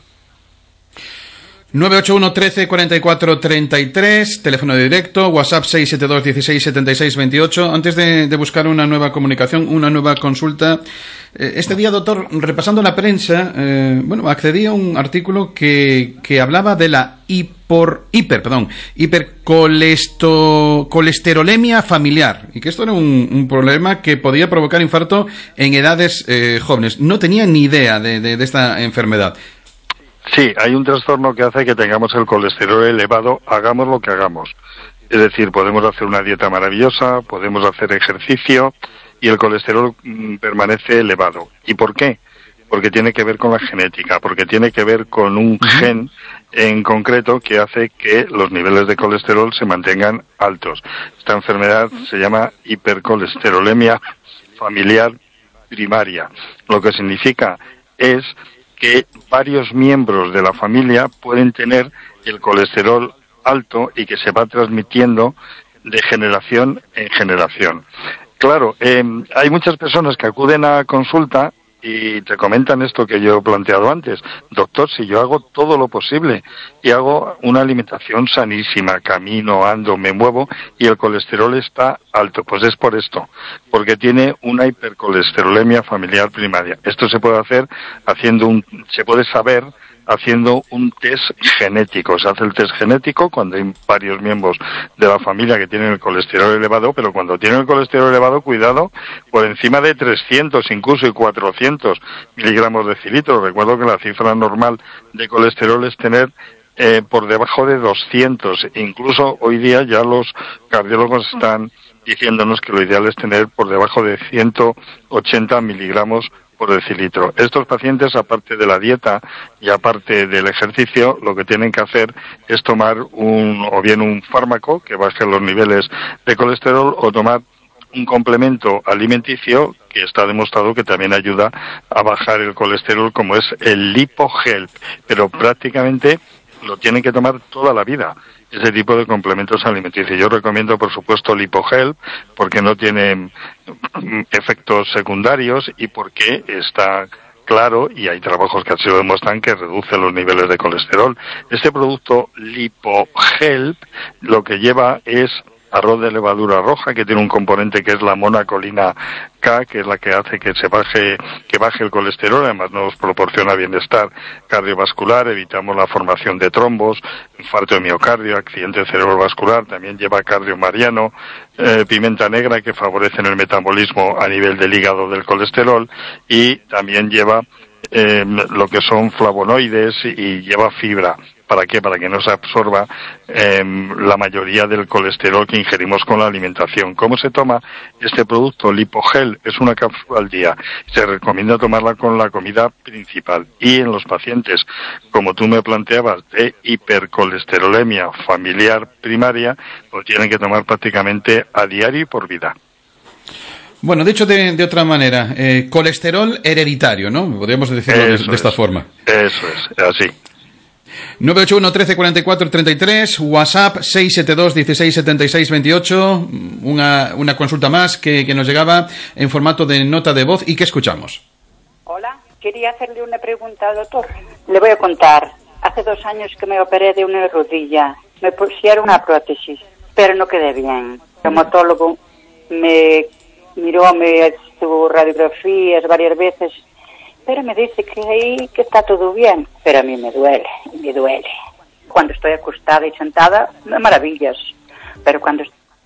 nueve ocho uno, trece, cuarenta y cuatro, treinta y tres, teléfono directo, WhatsApp seis siete dos, dieciséis, setenta y seis, veintiocho. Antes de, de buscar una nueva comunicación, una nueva consulta, eh, este día, doctor, repasando la prensa, eh, bueno, accedí a un artículo que, que hablaba de la hiper, hiper, perdón, hipercolesterolemia familiar, y que esto era un, un problema que podía provocar infarto en edades eh, jóvenes. No tenía ni idea de, de, de esta enfermedad. Sí, hay un trastorno que hace que tengamos el colesterol elevado, hagamos lo que hagamos. Es decir, podemos hacer una dieta maravillosa, podemos hacer ejercicio y el colesterol mm, permanece elevado. ¿Y por qué? Porque tiene que ver con la genética, porque tiene que ver con un gen en concreto que hace que los niveles de colesterol se mantengan altos. Esta enfermedad se llama hipercolesterolemia familiar primaria. Lo que significa es que varios miembros de la familia pueden tener el colesterol alto y que se va transmitiendo de generación en generación. Claro, eh, hay muchas personas que acuden a consulta y te comentan esto que yo he planteado antes. Doctor, si yo hago todo lo posible y hago una alimentación sanísima, camino, ando, me muevo y el colesterol está alto, pues es por esto, porque tiene una hipercolesterolemia familiar primaria. Esto se puede hacer haciendo un, se puede saber haciendo un test genético. Se hace el test genético cuando hay varios miembros de la familia que tienen el colesterol elevado, pero cuando tienen el colesterol elevado, cuidado, por encima de trescientos incluso y cuatrocientos miligramos de cilitro. Recuerdo que la cifra normal de colesterol es tener eh, por debajo de doscientos. Incluso hoy día ya los cardiólogos están diciéndonos que lo ideal es tener por debajo de ciento ochenta miligramos por decilitro. Estos pacientes, aparte de la dieta y aparte del ejercicio, lo que tienen que hacer es tomar un, o bien un fármaco que baje los niveles de colesterol, o tomar un complemento alimenticio que está demostrado que también ayuda a bajar el colesterol, como es el LipoHelp, pero prácticamente lo tienen que tomar toda la vida, ese tipo de complementos alimenticios. Yo recomiendo, por supuesto, LipoHelp, porque no tiene efectos secundarios y porque está claro, y hay trabajos que así lo demuestran, que reduce los niveles de colesterol. Este producto LipoHelp lo que lleva es arroz de levadura roja, que tiene un componente que es la monacolina K, que es la que hace que se baje, que baje el colesterol. Además nos proporciona bienestar cardiovascular, evitamos la formación de trombos, infarto de miocardio, accidente cerebrovascular. También lleva cardio mariano, eh, pimienta negra, que favorecen el metabolismo a nivel del hígado del colesterol, y también lleva eh, lo que son flavonoides y lleva fibra. ¿Para qué? Para que no se absorba eh, la mayoría del colesterol que ingerimos con la alimentación. ¿Cómo se toma este producto? LipoGel es una cápsula al día. Se recomienda tomarla con la comida principal. Y en los pacientes, como tú me planteabas, de hipercolesterolemia familiar primaria, lo tienen que tomar prácticamente a diario y por vida. Bueno, dicho de, de otra manera, eh, colesterol hereditario, ¿no? Podríamos decirlo de, de esta forma. Eso es, así. nueve ocho uno, trece, cuarenta y cuatro, treinta y tres, WhatsApp seis siete dos, dieciséis, setenta y seis, veintiocho, una, una consulta más que, que nos llegaba en formato de nota de voz y que escuchamos. Hola, quería hacerle una pregunta al doctor. Le voy a contar. Hace dos años que me operé de una rodilla. Me pusieron una prótesis, pero no quedé bien. El traumatólogo me miró, me hizo radiografías varias veces, pero me dice que ahí que está todo bien, pero a mí me duele, me duele. Cuando estoy acostada y sentada, me maravillas, pero cuando...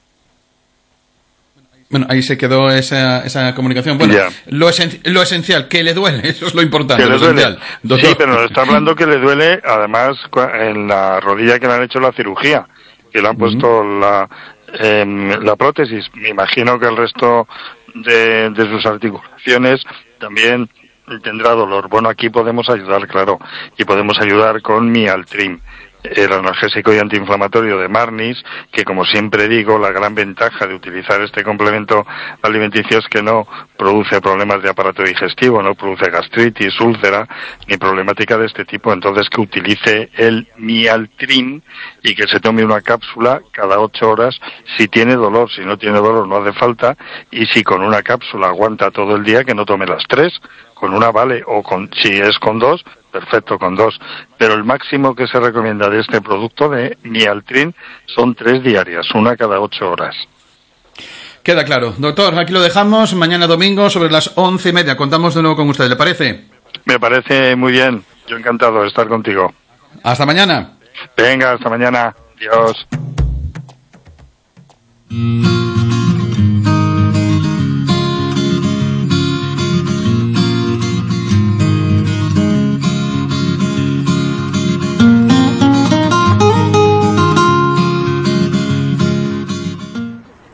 Bueno, ahí se quedó esa, esa comunicación. Bueno, yeah. lo, esen, lo esencial, que le duele, eso es lo importante, que lo le duele. esencial. Doctor. Sí, pero nos está hablando que le duele, además, en la rodilla que le han hecho la cirugía, que le han puesto uh-huh. la, eh, la prótesis. Me imagino que el resto de, de sus articulaciones también tendrá dolor. Bueno, aquí podemos ayudar, claro, y podemos ayudar con Mialtrim, el analgésico y antiinflamatorio de Marnis, que, como siempre digo, la gran ventaja de utilizar este complemento alimenticio es que no produce problemas de aparato digestivo, no produce gastritis, úlcera, ni problemática de este tipo. Entonces, que utilice el Mialtrim y que se tome una cápsula cada ocho horas si tiene dolor. Si no tiene dolor, no hace falta, y si con una cápsula aguanta todo el día, que no tome las tres. Con una vale, o con, si es con dos, perfecto, con dos. Pero el máximo que se recomienda de este producto de Mialtrim son tres diarias, una cada ocho horas. Queda claro. Doctor, aquí lo dejamos. Mañana domingo sobre las once y media contamos de nuevo con usted. ¿Le parece? Me parece muy bien. Yo encantado de estar contigo. Hasta mañana. Venga, hasta mañana. Adiós.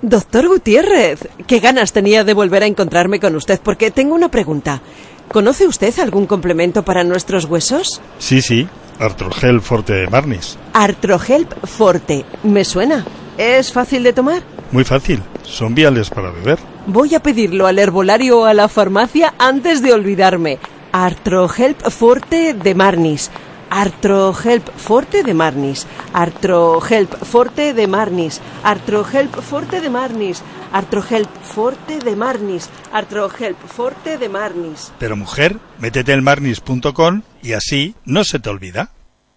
Doctor Gutiérrez, qué ganas tenía de volver a encontrarme con usted, porque tengo una pregunta. ¿Conoce usted algún complemento para nuestros huesos? Sí, sí, Artrohelp Forte de Marnis. Artrohelp Forte, me suena. ¿Es fácil de tomar? Muy fácil, son viales para beber. Voy a pedirlo al herbolario o a la farmacia antes de olvidarme. Artrohelp Forte de Marnis. Artrohelp Forte de Marnis. Artrohelp Forte de Marnis. Artrohelp Forte de Marnis. Artrohelp Forte de Marnis. Artrohelp Forte de Marnis. Pero mujer, métete en marnis punto com y así no se te olvida.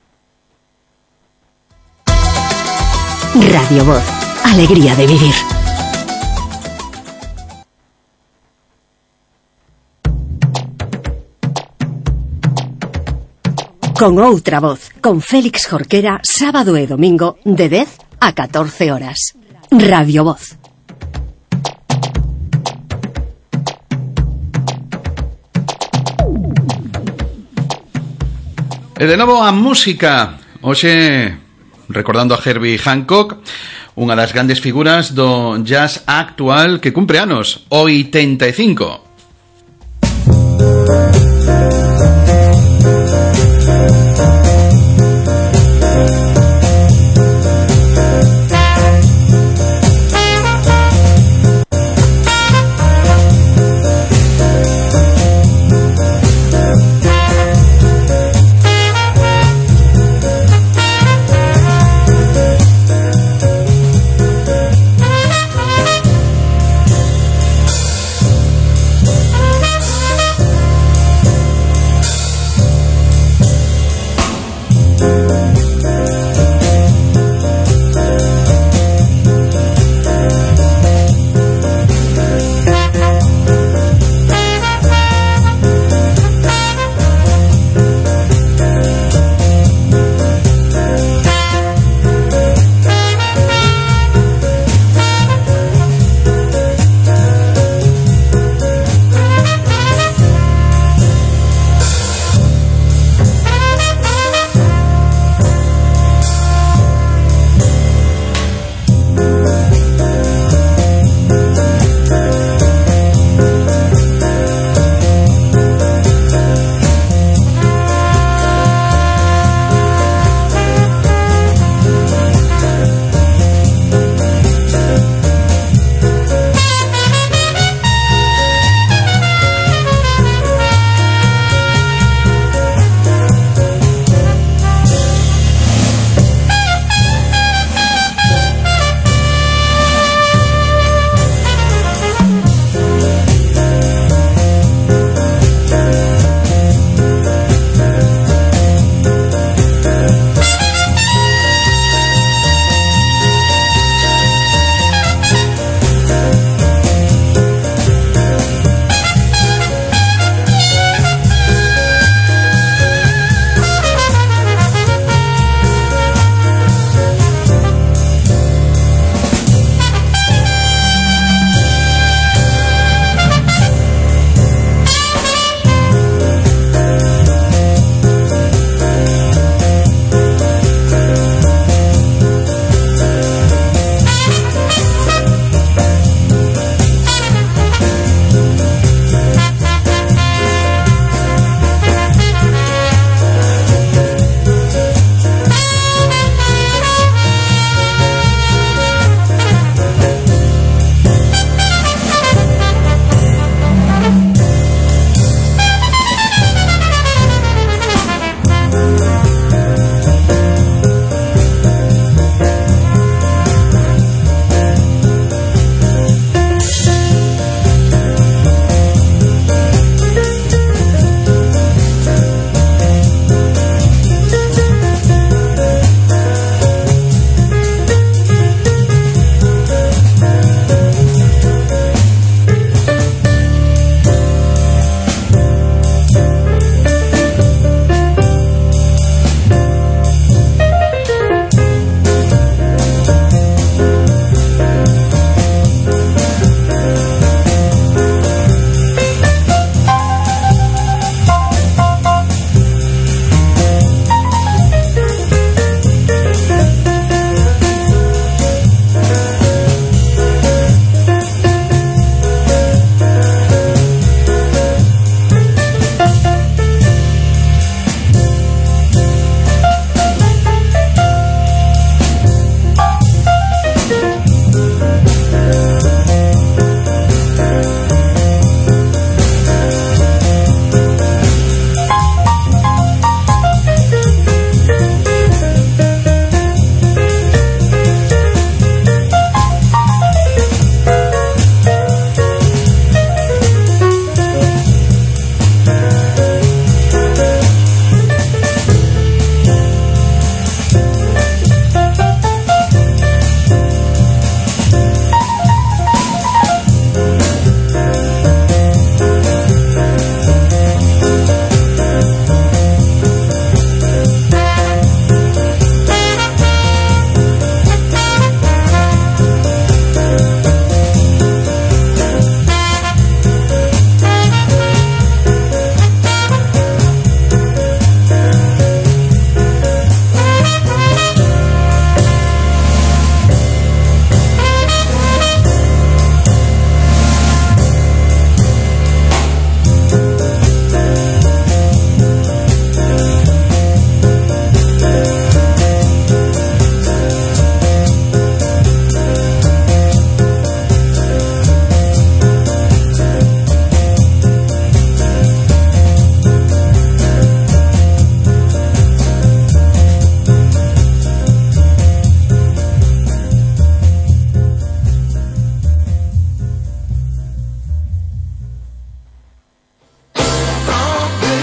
Radio Voz, alegría de vivir. Con outra voz, con Félix Jorquera, sábado e domingo, de dez a catorce horas. Radio Voz. E de novo a música. Hoxe, recordando a Herbie Hancock, unha das grandes figuras do jazz actual que cumpre anos, oitenta e cinco.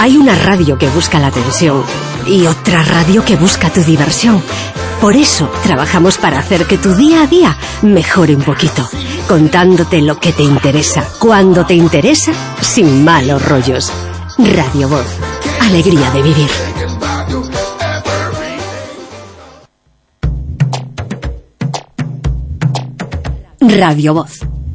Hay una radio que busca la atención y otra radio que busca tu diversión. Por eso trabajamos para hacer que tu día a día mejore un poquito, contándote lo que te interesa, cuando te interesa, sin malos rollos. Radio Voz, alegría de vivir. Radio Voz.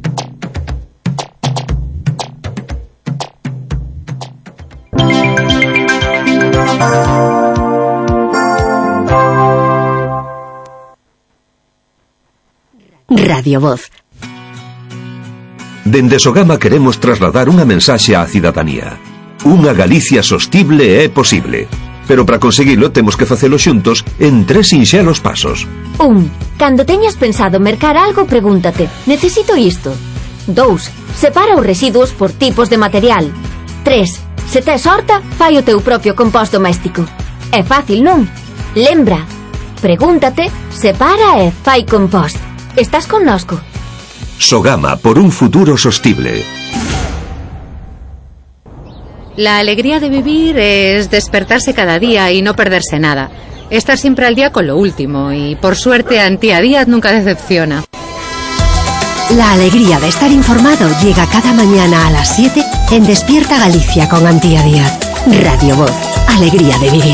Radio Voz. Dende Sogama queremos trasladar unha mensaxe á cidadanía. Unha Galicia sostible é posible. Pero para conseguilo temos que facelo xuntos en tres sinxelos pasos. Un. Cando teñas pensado mercar algo, pregúntate: necesito isto? Dous. Separa os residuos por tipos de material. Tres. Se tes horta, fai o teu propio compost doméstico. É fácil, non? Lembra. Pregúntate, separa e fai compost. Estás connosco. Sogama, por un futuro sostible. La alegría de vivir es despertarse cada día y no perderse nada. Estar siempre al día con lo último y, por suerte, Antía Díaz nunca decepciona. La alegría de estar informado llega cada mañana a las siete en Despierta Galicia con Antía Díaz. Radio Voz, alegría de vivir.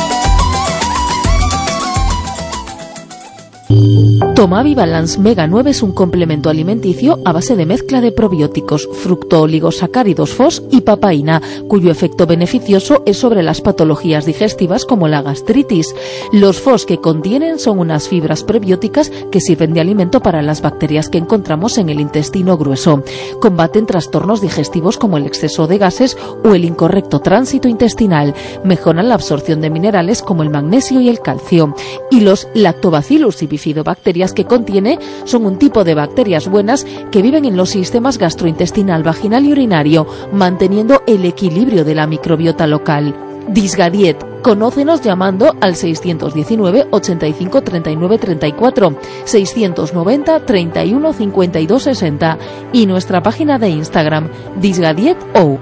Tomavi Balance Mega nueve es un complemento alimenticio a base de mezcla de probióticos, fructooligosacáridos F O S y papaína, cuyo efecto beneficioso es sobre las patologías digestivas como la gastritis. Los F O S que contienen son unas fibras prebióticas que sirven de alimento para las bacterias que encontramos en el intestino grueso. Combaten trastornos digestivos como el exceso de gases o el incorrecto tránsito intestinal. Mejoran la absorción de minerales como el magnesio y el calcio. Y los lactobacillus y bifidobacterias que contiene son un tipo de bacterias buenas que viven en los sistemas gastrointestinal, vaginal y urinario, manteniendo el equilibrio de la microbiota local. Disgadiet. Conócenos llamando al seiscientos diecinueve, ochenta y cinco, treinta y nueve, treinta y cuatro, seiscientos noventa, treinta y uno, cincuenta y dos, sesenta y nuestra página de Instagram, disgadietou.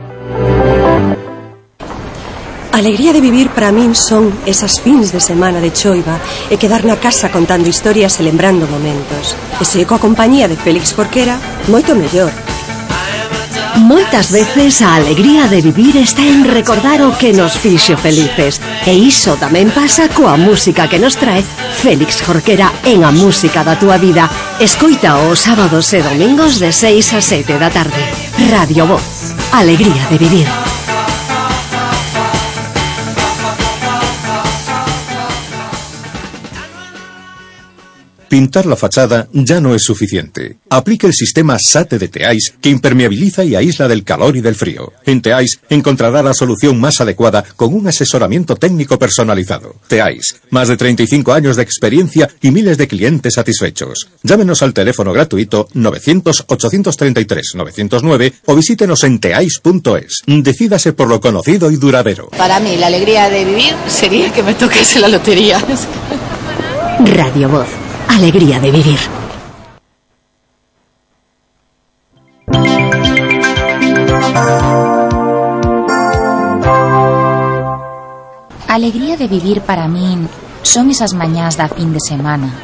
Alegría de vivir para min son esas fins de semana de choiva e quedar na casa contando historias e lembrando momentos. E se coa compañía de Félix Jorquera, moito mellor. Moitas veces a alegría de vivir está en recordar o que nos fixo felices. E iso tamén pasa coa música que nos trae Félix Jorquera en A Música da Túa Vida. Escoita os sábados e domingos de seis a sete da tarde. Radio Voz, alegría de vivir. Pintar la fachada ya no es suficiente. Aplique el sistema SATE de Teais, que impermeabiliza y aísla del calor y del frío. En Teais encontrará la solución más adecuada con un asesoramiento técnico personalizado. Teais, más de treinta y cinco años de experiencia y miles de clientes satisfechos. Llámenos al teléfono gratuito novecientos, ochocientos treinta y tres, novecientos nueve o visítenos en teais punto es. Decídase por lo conocido y duradero. Para mí, la alegría de vivir sería que me tocase la lotería. Radio Voz, alegría de vivir. Alegría de vivir para min son esas mañás da fin de semana,